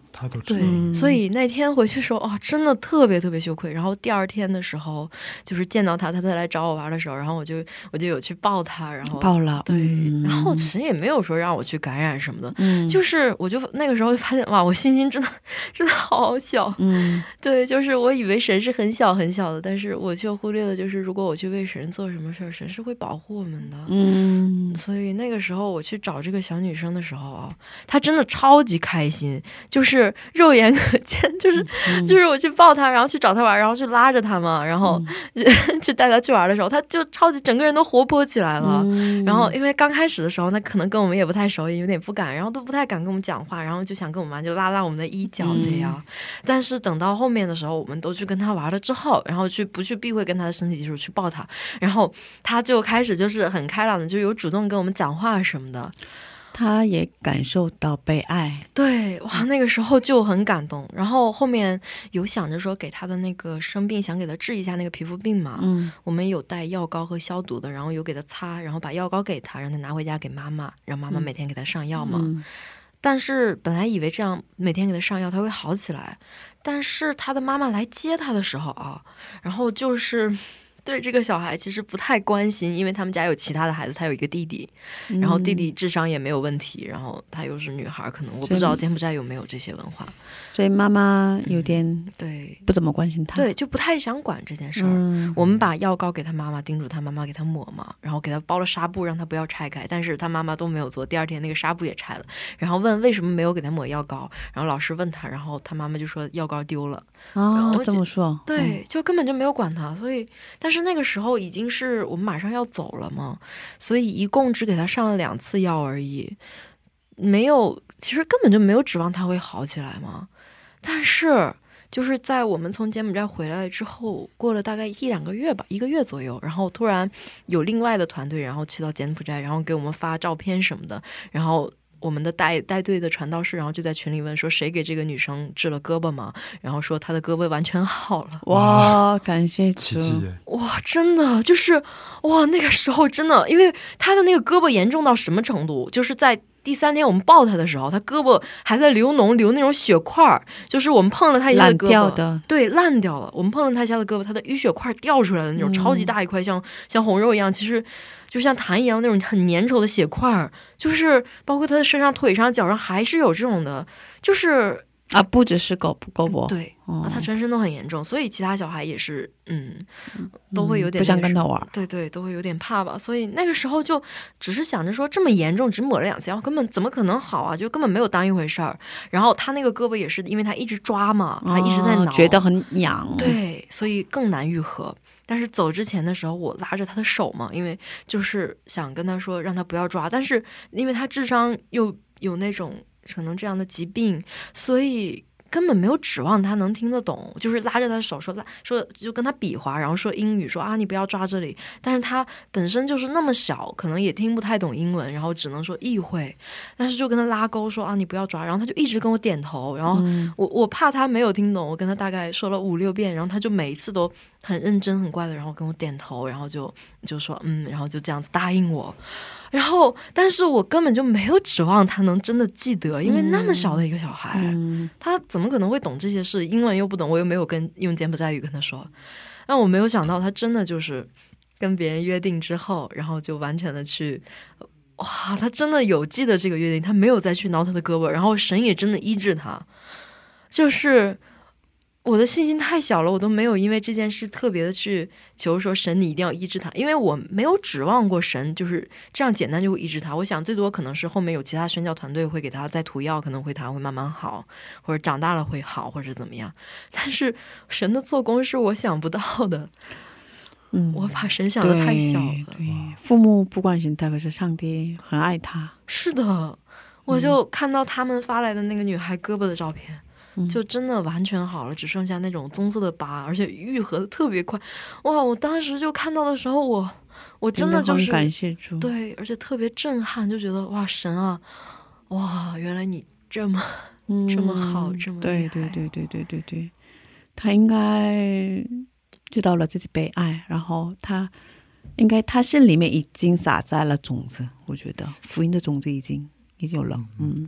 他都知道。 对，所以那天回去的时候真的特别特别羞愧。然后第二天的时候就是见到他再来找我玩的时候，然后我就有去抱他，然后抱了， 对，然后其实也没有说让我去感染什么的，就是我就那个时候就发现哇，我心真的好小。对，就是我以为神是很小很小的，但是我却忽略了，就是如果我去为神做什么事儿，神是会保护我们的。所以那个时候我去找这个小女生的时候她真的超级开心，就是肉眼可见，就是我去抱她，然后去找她玩，然后去拉着她嘛，然后去带她去玩的时候，她就超级整个人都活泼起来了。然后因为刚开始的时候，她可能跟我们也不太熟，也有点不敢，然后都不太敢跟我们讲话，然后就想跟我们玩，就拉我们的衣角这样。但是等到后面的时候，我们都去跟她玩了之后，然后不去避讳跟她的身体接触，去抱她，然后她就开始就是很开朗的，就有主动跟我们讲话什么的。 他也感受到被爱， 对，哇，那个时候就很感动。然后后面有想着说给他的那个生病，想给他治一下那个皮肤病嘛，我们有带药膏和消毒的，然后有给他擦，然后把药膏给他，让他拿回家给妈妈，让妈妈每天给他上药嘛。但是本来以为这样每天给他上药他会好起来，但是他的妈妈来接他的时候然后就是对这个小孩其实不太关心，因为他们家有其他的孩子，他有一个弟弟，然后弟弟智商也没有问题，然后他又是女孩，可能我不知道柬埔寨有没有这些文化， 所以妈妈有点对不怎么关心他， 对，就不太想管这件事儿。我们把药膏给他妈妈，叮嘱他妈妈给他抹嘛，然后给他包了纱布让他不要拆开，但是他妈妈都没有做，第二天那个纱布也拆了，然后问为什么没有给他抹药膏，然后老师问他，然后他妈妈就说药膏丢了。 这么说， 对，就根本就没有管他。所以但是那个时候已经是我们马上要走了嘛，所以一共只给他上了2次药而已，没有，其实根本就没有指望他会好起来嘛。但是就是在我们从柬埔寨回来之后，过了大概1-2个月吧，1个月左右，然后突然有另外的团队然后去到柬埔寨，然后给我们发照片什么的，然后我们的带队的传道士然后就在群里问说谁给这个女生治了胳膊吗，然后说她的胳膊完全好了。 哇，感谢主， 哇，真的就是哇，那个时候真的，因为她的那个胳膊严重到什么程度，就是在第3天我们抱她的时候，她胳膊还在流那种血块，就是我们碰了她一下的胳膊，烂掉的，对，烂掉了。我们碰了她一下的胳膊，她的淤血块掉出来的那种超级大一块，像红肉一样，其实就像痰一样那种很粘稠的血块，就是包括她的身上、腿上、脚上还是有这种的，就是不只是胳膊， 对，他全身都很严重，所以其他小孩也是都会有点不想跟他玩， 对，都会有点怕吧。所以那个时候就只是想着说这么严重，只抹了2次药，根本怎么可能好啊？就根本没有当一回事儿。然后他那个胳膊也是因为他一直抓嘛，他一直在挠， 觉得很痒， 对，所以更难愈合。但是走之前的时候我拉着他的手嘛，因为就是想跟他说让他不要抓，但是因为他智商又有那种可能这样的疾病，所以根本没有指望他能听得懂，就是拉着他的手说就跟他比划，然后说英语说你不要抓这里，但是他本身就是那么小，可能也听不太懂英文，然后只能说意会，但是就跟他拉钩说你不要抓，然后他就一直跟我点头，然后我怕他没有听懂，我跟他大概说了5-6遍，然后他就每一次都很认真很乖的，然后跟我点头，然后就说然后就这样子答应我。然后但是我根本就没有指望他能真的记得，因为那么小的一个小孩，他怎么可能会懂这些事，英文又不懂，我又没有用柬埔寨语跟他说。但我没有想到他真的就是跟别人约定之后，然后就完全的去他真的有记得这个约定，他没有再去挠他的胳膊，然后神也真的医治他。就是我的信心太小了，我都没有因为这件事特别的去求说神你一定要医治他，因为我没有指望过神就是这样简单就会医治他。我想最多可能是后面有其他宣教团队会给他再涂药，可能他会慢慢好，或者长大了会好，或者怎么样。但是神的做工是我想不到的，我把神想得太小了。 对，父母不关心他，可是上帝很爱他。 是的，我就看到他们发来的那个女孩胳膊的照片，就真的完全好了，只剩下那种棕色的疤，而且愈合的特别快。哇，我当时就看到的时候，我真的就是感谢主， 对，而且特别震撼，就觉得哇，神啊，哇，原来你这么好，这么厉害。 对，他应该知道了自己被爱，然后他心里面已经撒在了种子，我觉得福音的种子已经有了。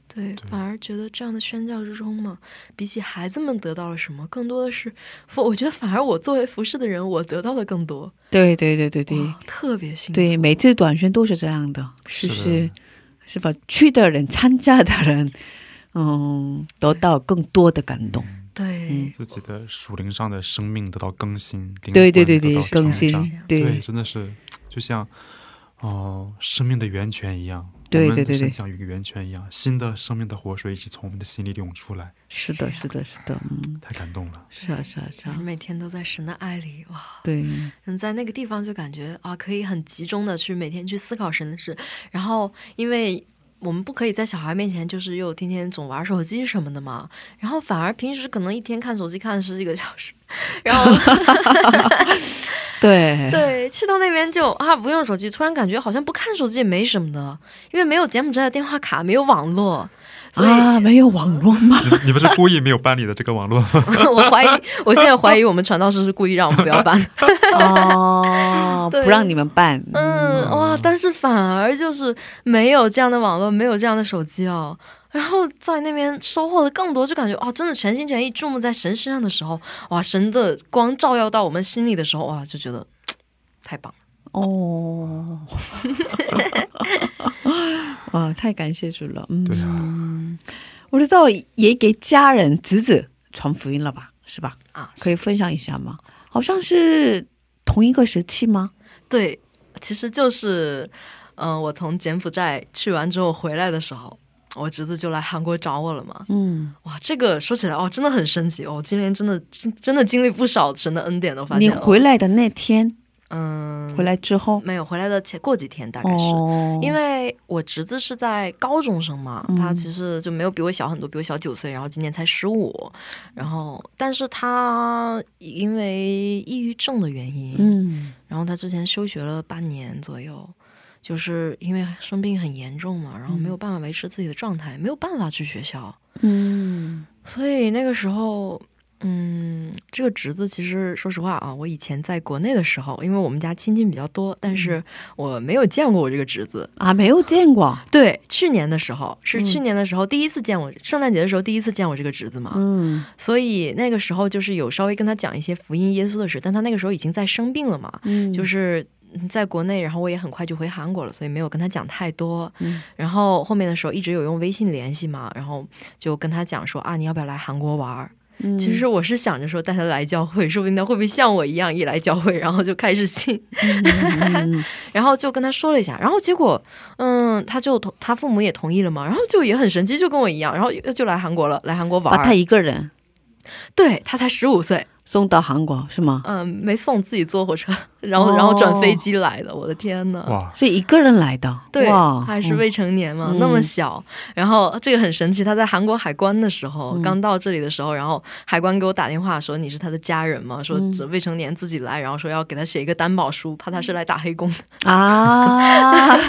对，反而觉得这样的宣教之中嘛，比起孩子们得到了什么，更多的是我觉得反而我作为服侍的人，我得到的更多。 对对对对对， 特别幸福。 对，每次短宣都是这样的，是吧？去的人参加的人得到更多的感动， 对， 自己的属灵上的生命得到更新， 对对对对，更新， 对，真的是就像生命的源泉一样， 对对对， 我们像一个源泉一样，新的生命的活水一直从我们的心里涌出来。 是的是的是的， 太感动了。 是啊是啊是啊， 每天都在神的爱里，哇， 对， 在那个地方就感觉可以很集中的去每天去思考神的事。然后因为我们不可以在小孩面前就是又天天总玩手机什么的嘛，然后反而平时可能一天看手机看10几个小时，然后对，去到那边就不用手机，突然感觉好像不看手机也没什么的，因为没有柬埔寨的电话卡，没有网络。 没有网络吗？ 你们是故意没有办理的这个网络吗？ 我现在怀疑我们传道士是故意让我们不要办不让你们办。 但是反而就是没有这样的网络，没有这样的手机然后在那边收获的更多，就感觉真的全心全意注目在神身上的时候，神的光照耀到我们心里的时候，就觉得太棒了。 太感谢主了。对啊，我知道也给家人侄子传福音了吧，是吧？可以分享一下吗？好像是同一个时期吗？ 对，其实就是我从柬埔寨去完之后回来的时候，我侄子就来韩国找我了嘛。哇，这个说起来真的很神奇今年真的经历不少神的恩典都发现。 你回来的那天回来之后没有，回来的过几天大概是，因为我侄子是在高中生嘛，他其实就没有比我小很多，比我小9岁，然后今年才15，然后但是他因为抑郁症的原因，然后他之前休学了半年左右，就是因为生病很严重嘛，然后没有办法维持自己的状态，没有办法去学校，所以那个时候这个侄子其实说实话我以前在国内的时候，因为我们家亲戚比较多，但是我没有见过我这个侄子没有见过。 对，去年的时候第一次见我，圣诞节的时候第一次见我这个侄子嘛。所以那个时候就是有稍微跟他讲一些福音耶稣的事，但他那个时候已经在生病了嘛，就是在国内，然后我也很快就回韩国了，所以没有跟他讲太多。然后后面的时候一直有用微信联系嘛，然后就跟他讲说你要不要来韩国玩。其实我是想着说带他来教会，说不定他会不会像我一样一来教会然后就开始信然后就跟他说了一下，然后结果他父母也同意了嘛，然后就也很神奇，就跟我一样，然后就来韩国了，来韩国玩。 他一个人？ 对，他才15岁。 送到韩国是吗？ 没送，自己坐火车然后转飞机来的。我的天哪！ 哇，所以一个人来的？ 对，还是未成年嘛，那么小。然后这个很神奇，他在韩国海关的时候，刚到这里的时候，然后海关给我打电话说你是他的家人吗？说未成年自己来，然后说要给他写一个担保书，怕他是来打黑工的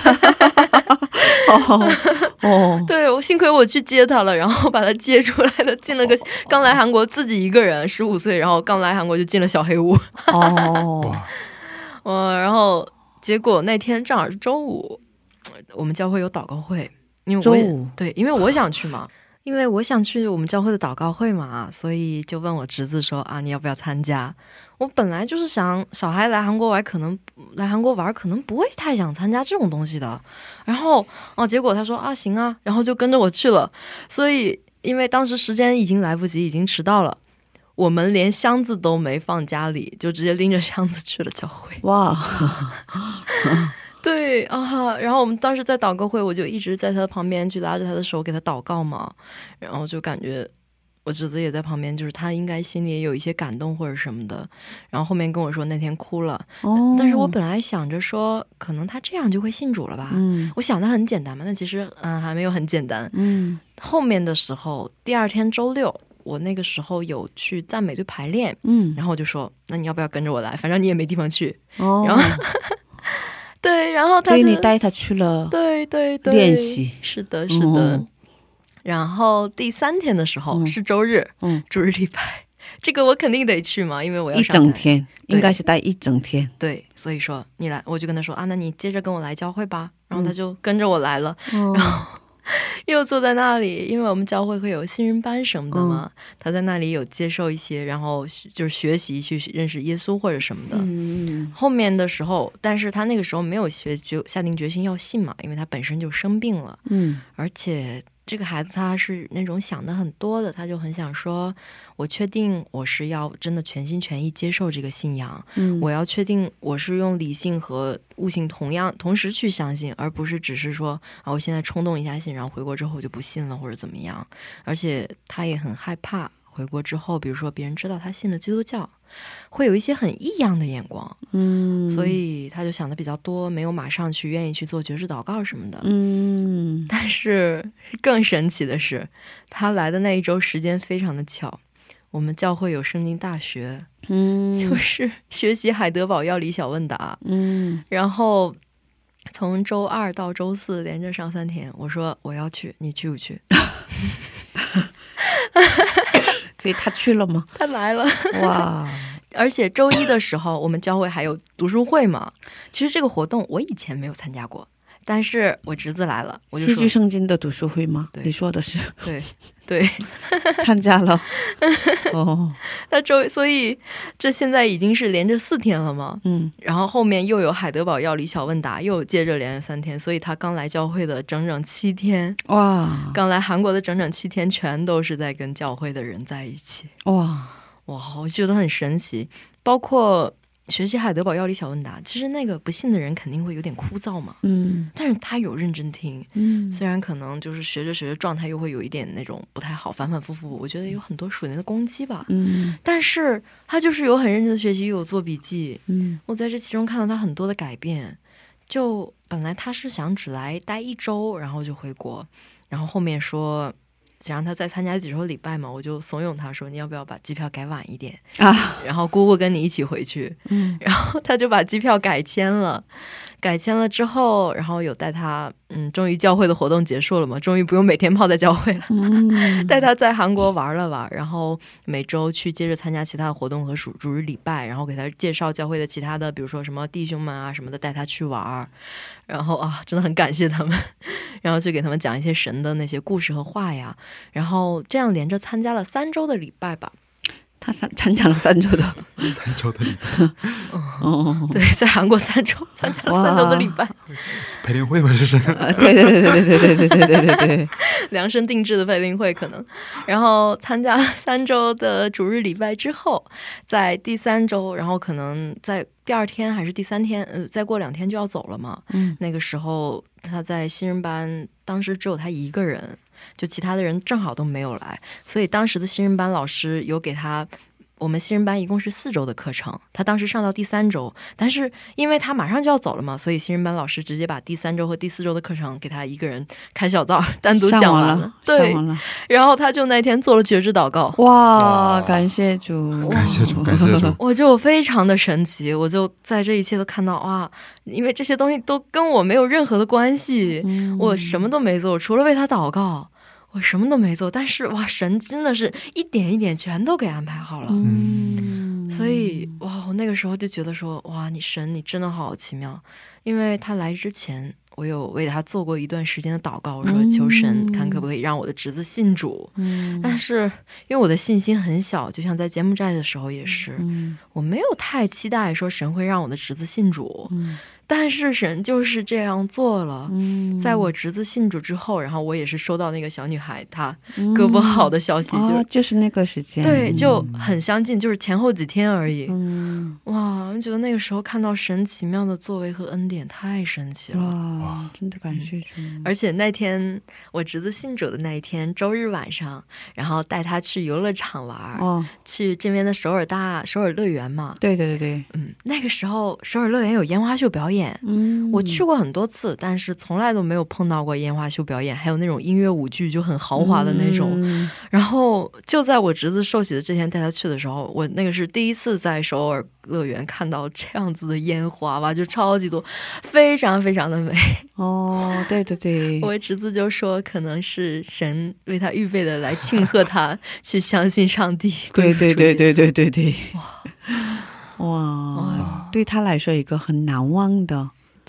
对，我幸亏我去接他了，然后把他接出来了，进了个刚来韩国自己一个人15岁，然后刚来韩国就进了小黑屋然后结果那天正好是周五，我们教会有祷告会，因为我想去嘛，因为我想去我们教会的祷告会嘛，所以就问我侄子说你要不要参加。我本来就是想小孩来韩国玩可能不会太想参加这种东西的，然后结果他说行啊，然后就跟着我去了。所以因为当时时间已经来不及，已经迟到了，我们连箱子都没放家里，就直接拎着箱子去了教会。哇对然后我们当时在祷告会，我就一直在他旁边去拉着他的手给他祷告嘛，然后就感觉我侄子也在旁边，就是他应该心里也有一些感动或者什么的，然后后面跟我说那天哭了。但是我本来想着说可能他这样就会信主了吧，我想的很简单嘛，但其实还没有很简单。后面的时候第二天周六，我那个时候有去赞美队排练，然后我就说那你要不要跟着我来，反正你也没地方去。然后对，然后他所以你带他去了对练习。 是的是的。然后第3天的时候是周日，主日礼拜，这个我肯定得去嘛，因为我要上台一整天，应该是待一整天。 对，所以说你来，我就跟他说那你接着跟我来教会吧，然后他就跟着我来了。然后又坐在那里，因为我们教会会有新人班什么的嘛，他在那里有接受一些，然后就是学习去认识耶稣或者什么的。后面的时候，但是他那个时候没有下定决心要信嘛，因为他本身就生病了，而且这个孩子他是那种想的很多的，他就很想说，我确定我是要真的全心全意接受这个信仰，我要确定我是用理性和悟性同时去相信，而不是只是说我现在冲动一下信，然后回国之后就不信了或者怎么样。而且他也很害怕回国之后，比如说别人知道他信了基督教，会有一些很异样的眼光，所以他就想的比较多，没有马上去愿意去做觉知祷告什么的。但是更神奇的是，他来的那一周时间非常的巧，我们教会有圣经大学，就是学习海德堡要理小问答，然后从周2到周4连着上3天，我说我要去，你去不去？ 所以他去了吗？ 他来了。 哇！ 而且周1的时候我们教会还有读书会嘛，其实这个活动我以前没有参加过，但是我侄子来了，我就说戏剧圣经的读书会吗？你说的是？ 对参加了。 所以这现在已经是连着4天了嘛，然后后面又有海德堡要理小问答，又接着连着3天，所以他刚来教会的整整7天，哇！刚来韩国的整整7天全都是在跟教会的人在一起，哇，我觉得很神奇。包括学习海德堡要理小问答，其实那个不信的人肯定会有点枯燥嘛，但是他有认真听，虽然可能就是学着学着状态又会有一点那种不太好，反反复复，我觉得有很多属灵的攻击吧，但是他就是有很认真的学习，又有做笔记，我在这其中看到他很多的改变。就本来他是想只来待1周然后就回国，然后后面说想让他再参加几周礼拜嘛，我就怂恿他说你要不要把机票改晚一点然后姑姑跟你一起回去，然后他就把机票改签了之后，然后有带他终于教会的活动结束了嘛，终于不用每天泡在教会了，带他在韩国玩了玩，然后每周去接着参加其他的活动和主日礼拜，然后给他介绍教会的其他的比如说什么弟兄们啊什么的，带他去玩，然后真的很感谢他们，然后去给他们讲一些神的那些故事和话呀，然后这样连着参加了3周的礼拜吧。 他参加了3周的礼拜对，在韩国3周参加了3周的礼拜， 培灵会吧，这是对， 量身定制的培灵会可能。然后参加3周的主日礼拜之后，在第3周，然后可能在第2天还是第3天，再过2天就要走了嘛。那个时候他在新人班，当时只有他一个人，就其他的人正好都没有来，所以当时的新人班老师有给他，我们新人班一共是4周的课程，他当时上到第3周，但是因为他马上就要走了嘛，所以新人班老师直接把第3周和第4周的课程给他一个人开小灶单独讲完了，对，然后他就那天做了觉知祷告。 哇，感谢主， 感谢主， 我就非常的神奇，我就在这一切都看到哇，因为这些东西都跟我没有任何的关系，我什么都没做，除了为他祷告我什么都没做，但是哇，神真的是一点一点全都给安排好了，所以哇，我那个时候就觉得说哇，神你真的好奇妙。因为他来之前我有为他做过一段时间的祷告，我说求神看可不可以让我的侄子信主，但是因为我的信心很小，就像在柬埔寨的时候也是，我没有太期待说神会让我的侄子信主，但是神就是这样做了。在我侄子信主之后，然后我也是收到那个小女孩她胳膊好的消息， 就是那个时间， 对，就很相近，就是前后几天而已。哇，我觉得那个时候看到神奇妙的作为和恩典太神奇了， 哇，真的感谢主。 而且那天我侄子信主的那一天周日晚上，然后带他去游乐场玩，去这边的首尔乐园嘛， 对， 那个时候首尔乐园有烟花秀表演，我去过很多次，但是从来都没有碰到过烟花秀表演，还有那种音乐舞剧就很豪华的那种，然后就在我侄子受洗的这天带他去的时候，我那个是第一次在首尔乐园看到这样子的烟花吧，就超级多，非常非常的美。 对， 我侄子就说可能是神为他预备的来庆贺他去相信上帝。 对，哇，对他来说一个很难忘的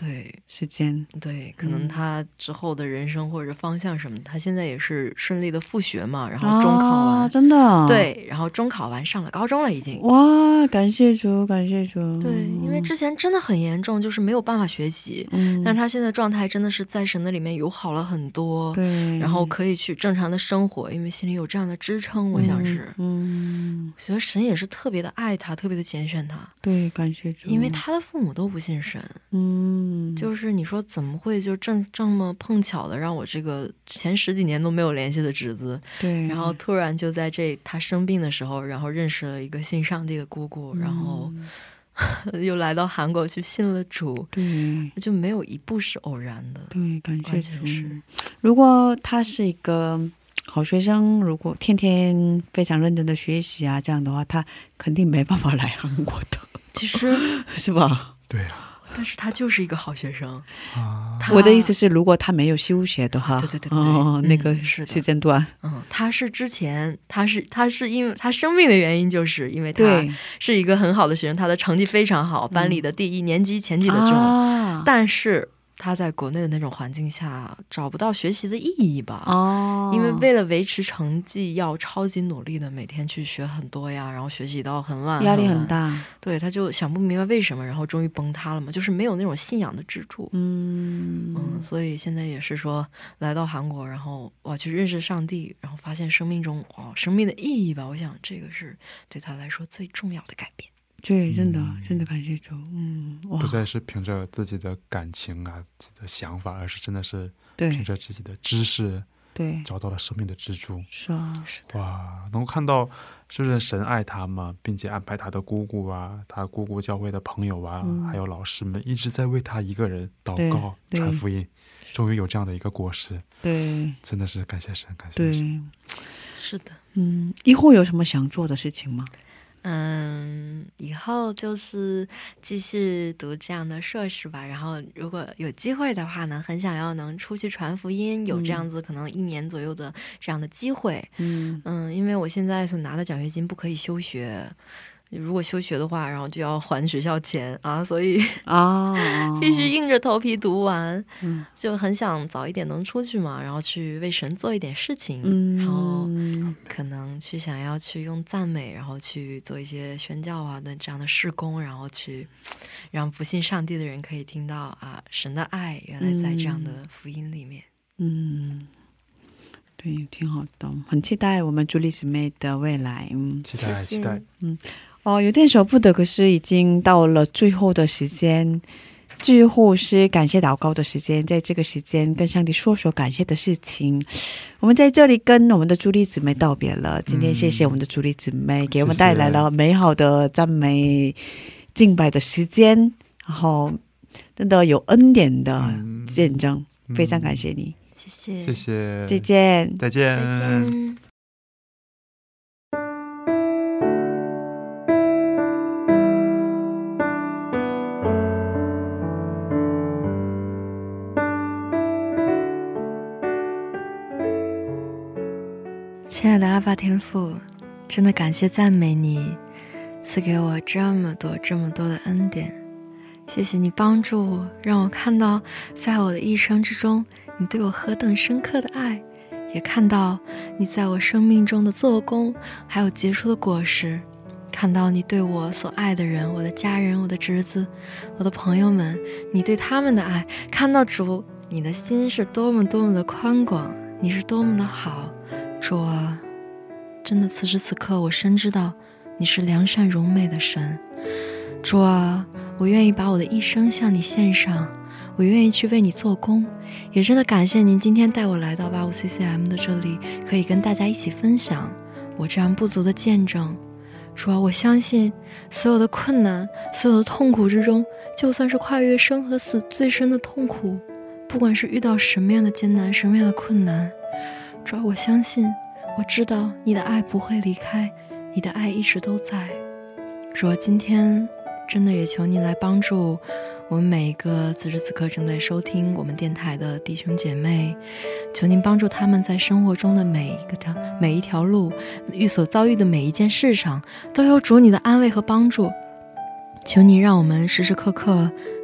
对时间， 对，可能他之后的人生或者方向什么的，他现在也是顺利的复学嘛，然后中考完， 真的， 对，然后中考完上了高中了已经。 哇，感谢主，感谢主。 对，因为之前真的很严重，就是没有办法学习，但是他现在状态真的是在神的里面友好了很多，对，然后可以去正常的生活，因为心里有这样的支撑，我想是，我觉得神也是特别的爱他，特别的拣选他。对，感谢主，因为他的父母都不信神，就是你说怎么会就这么碰巧的让我这个前10几年都没有联系的侄子，对，然后突然就在他生病的时候，然后认识了一个信上帝的姑姑，然后又来到韩国去信了主，对，就没有一步是偶然的。对，感谢主。如果他是一个好学生，如果天天非常认真的学习啊，这样的话他肯定没办法来韩国的，其实是吧？对啊，但是他就是一个好学生啊。我的意思是如果他没有休学的话，对对对对，那个时间段，他是之前他是因为他生病的原因，就是因为他是一个很好的学生，他的成绩非常好，班里的第1，年级前几的这种，但是他在国内的那种环境下找不到学习的意义吧，因为为了维持成绩要超级努力的每天去学很多呀，然后学习到很晚，压力很大。对，他就想不明白为什么，然后终于崩塌了嘛，就是没有那种信仰的支柱。所以现在也是说来到韩国，然后去认识上帝，然后发现生命中生命的意义吧，我想这个是对他来说最重要的改变。对，真的真的感谢主。不再是凭着自己的感情啊，自己的想法，而是真的是凭着自己的知识，对，找到了生命的支柱。是啊，是的。哇，能够看到就是神爱他嘛，并且安排他的姑姑啊，他姑姑教会的朋友啊，还有老师们一直在为他一个人祷告传福音，终于有这样的一个果实。对，真的是感谢神，感谢神。是的。以后有什么想做的事情吗？以后就是继续读这样的硕士吧，然后如果有机会的话呢，很想要能出去传福音，有这样子可能1年左右的这样的机会。因为我现在所拿的奖学金不可以休学，如果休学的话，然后就要还学校钱啊，所以必须硬着头皮读完。就很想早一点能出去嘛，然后去为神做一点事情，然后可能想要去用赞美，然后去做一些宣教啊的这样的事工，然后去让不信上帝的人可以听到神的爱原来在这样的福音里面。对，挺好的，很期待我们朱莉姊妹的未来。期待期待。有点舍不得，可是已经到了最后的时间，最后是感谢祷告的时间，在这个时间跟上帝说感谢的事情。我们在这里跟我们的朱莉姊妹道别了。今天谢谢我们的朱莉姊妹给我们带来了美好的赞美敬拜的时间，然后真的有恩典的见证，非常感谢你。谢谢，谢谢，再见，再见，再见。亲爱的阿爸天父，真的感谢赞美你，赐给我这么多的恩典。谢谢你帮助我，让我看到在我的一生之中你对我何等深刻的爱，也看到你在我生命中的做工，还有结出的果实，看到你对我所爱的人，我的家人，我的侄子，我的朋友们，你对他们的爱，看到主你的心是多么的宽广，你是多么的好。主啊，真的此时此刻我深知道你是良善荣美的神。主啊，我愿意把我的一生向你献上，我愿意去为你做工，也真的感谢您今天带我来到85CCM 的这里，可以跟大家一起分享我这样不足的见证。主啊，我相信所有的困难，所有的痛苦之中，就算是跨越生和死最深的痛苦，不管是遇到什么样的艰难，什么样的困难，主啊，我相信，我知道你的爱不会离开，你的爱一直都在。主啊，今天真的也求您来帮助我们每一个此时此刻正在收听我们电台的弟兄姐妹，求您帮助他们在生活中的每一条路，所遭遇的每一件事上，都有主你的安慰和帮助。求你让我们时时刻刻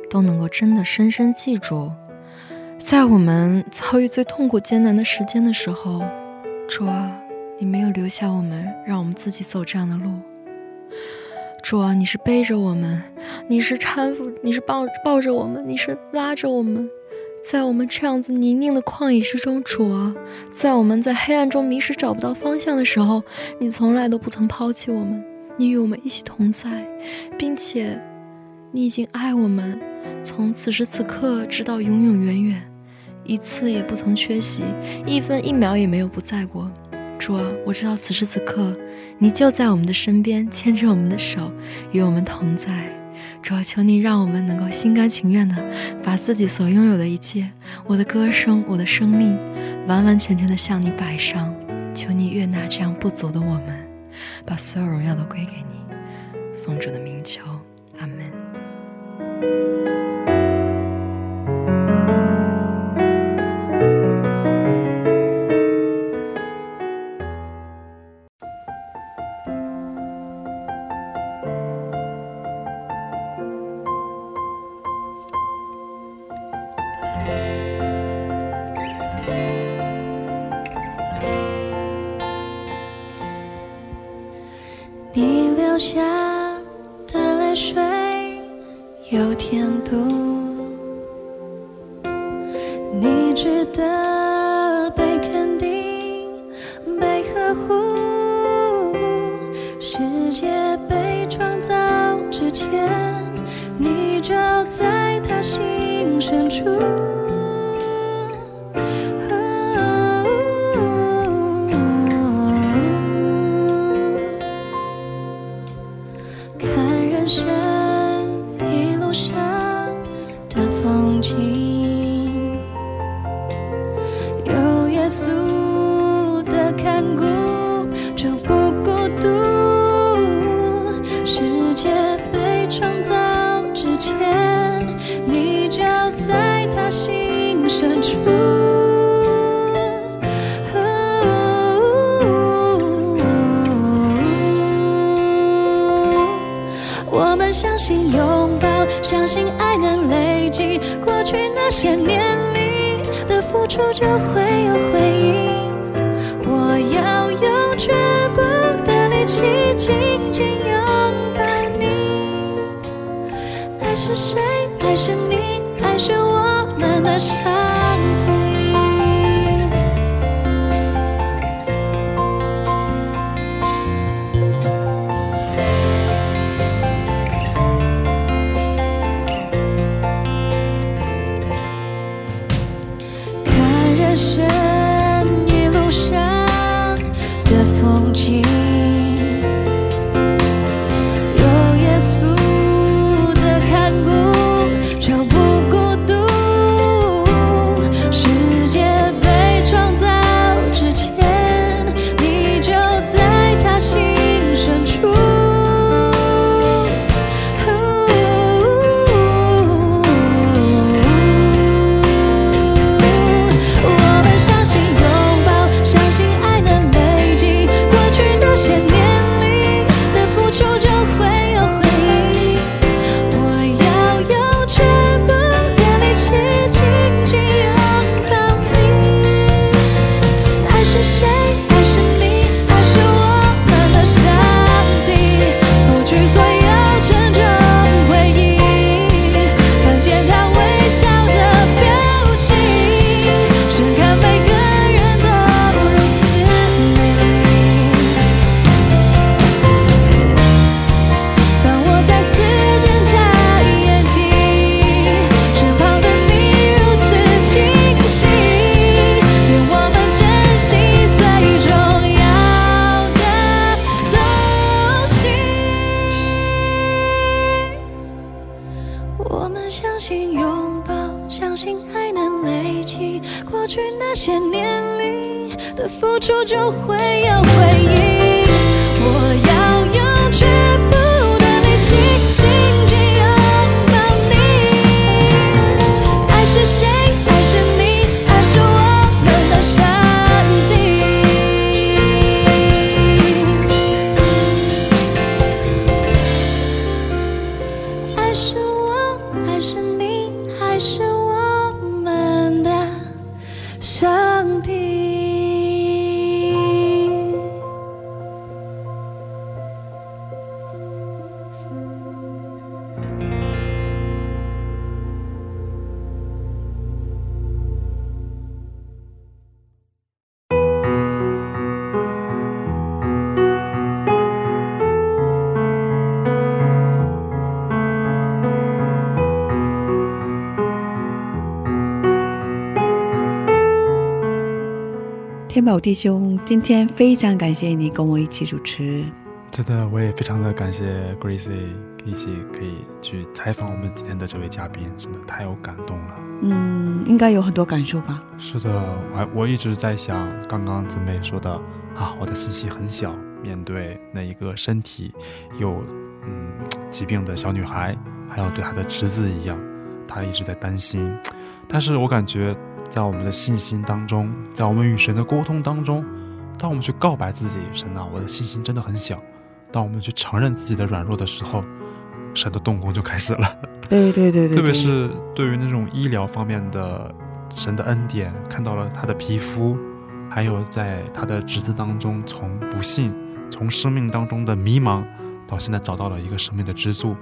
都能够真的深深记住，在我们遭遇最痛苦艰难的时间的时候，主啊，你没有留下我们，让我们自己走这样的路。主啊，你是背着我们，你是搀扶，你是抱着我们，你是拉着我们，在我们这样子泥泞的旷野之中，主啊，在我们在黑暗中迷失找不到方向的时候，你从来都不曾抛弃我们，你与我们一起同在，并且你已经爱我们，从此时此刻直到永永远远，一次也不曾缺席，一分一秒也没有不在过。主啊，我知道此时此刻你就在我们的身边，牵着我们的手，与我们同在。主啊，求你让我们能够心甘情愿的把自己所拥有的一切，我的歌声，我的生命，完完全全的向你摆上。求你悦纳这样不足的我们，把所有荣耀都归给你。奉主的名求，阿们。 你流下的泪水有甜度，你值得被肯定，被呵护。世界被创造之前，你就在他心深处。我们相信拥抱，相信爱能累积过去那些年里的付出，就会有回应。我要用全部的力气紧紧拥抱你。爱是谁？爱是你，爱是我们的上帝。付出就会有回应，我要用全部的力气紧紧拥抱你。爱是谁？爱是你，爱是我们的上帝。爱是我，爱是你。 天宝弟兄，今天非常感谢你跟我一起主持。 真的，我也非常的感谢 Gracie 一起可以去采访我们今天的这位嘉宾，真的太有感动了。 应该有很多感受吧。 是的，我一直在想刚刚姊妹说的啊，我的信息很小，面对那一个身体有疾病的小女孩，还要对她的侄子一样，她一直在担心。但是我感觉在我们的信心当中，在我们与神的沟通当中，当我们去告白自己，神啊，我的信心真的很小，当我们去承认自己的软弱的时候，神的动工就开始了。 对对对对， 特别是对于那种医疗方面的神的恩典，看到了他的皮肤，还有在他的侄子当中，从不幸，从生命当中的迷茫，到现在找到了一个生命的支柱，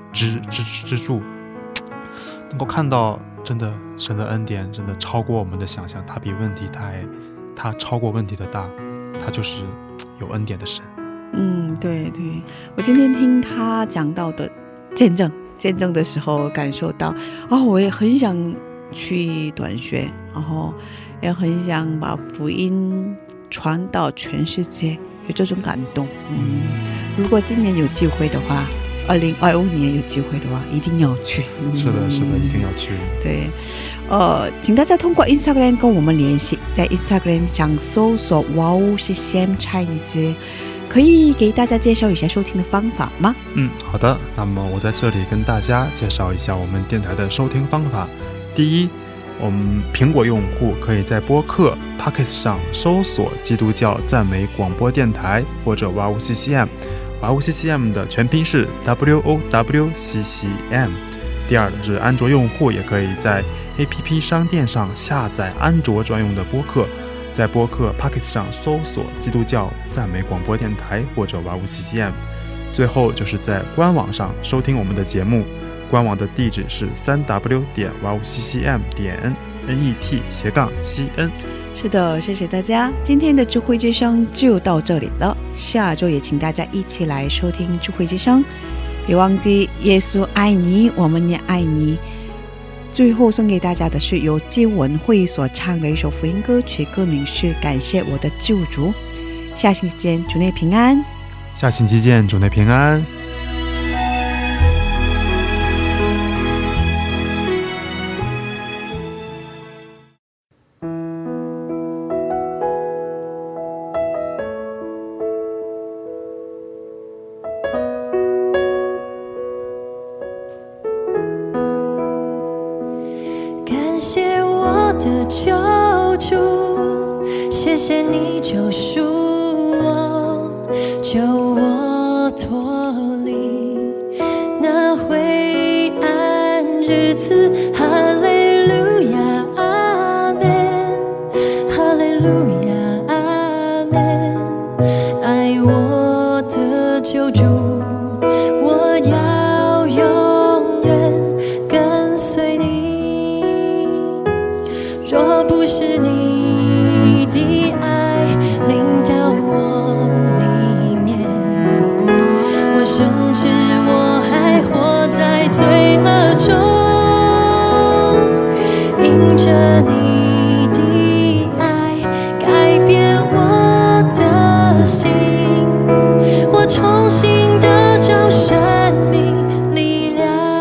能够看到真的神的恩典真的超过我们的想象，他比问题他超过问题的大，他就是有恩典的神。 对对，我今天听他讲到的见证的时候，感受到我也很想去短宣，然后也很想把福音传到全世界，有这种感动。如果今年有机会的话，2025年有机会的话，一定要去。 是的，是的，一定要去。 对，请大家通过 Instagram 跟我们联系，在 Instagram 上搜索 WowCCM Chinese， 可以给大家介绍一下收听的方法吗？ 好的，那么我在这里跟大家介绍一下我们电台的收听方法。第一，我们苹果用户可以在播客 Podcast 上搜索基督教赞美广播电台或者 WowCCM。WowCCM 的全拼是 WOWCCM。第二是安卓用户也可以在 APP 商店上下载安卓专用的播客，在播客 Pocket 上搜索基督教赞美广播电台或者 WowCCM。最后就是在官网上收听我们的节目，官网的地址是 www.wowccm.net/cn。 是的，谢谢大家，今天的智慧之声就到这里了，下周也请大家一起来收听智慧之声，别忘记耶稣爱你，我们也爱你。最后送给大家的是由基文会所唱的一首福音歌曲，歌名是感谢我的救主。下星期见，主内平安。 下星期见，主内平安。 感谢我的救主，谢谢你救赎我，救我脱离那灰暗日子。哈利路亚，阿们，哈利路亚，阿们。爱我的救主，我要永远跟随你。若不是你的爱临到我里面，我深知我还活在罪恶中。因着你的爱改变我的心，我重新得着生命力量。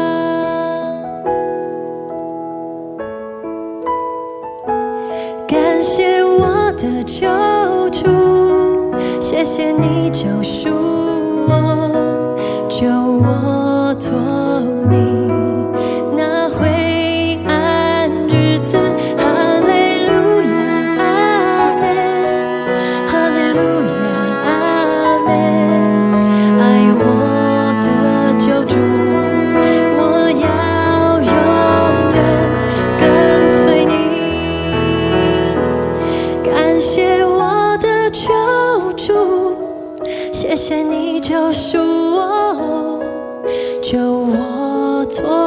感谢我的救主，谢谢你救赎我，救我脱离那灰暗日子。哈利路亚，阿们，哈利路亚，阿们。爱我的救主，我要永远跟随你。感谢我的救主，谢谢你救赎我，救我脱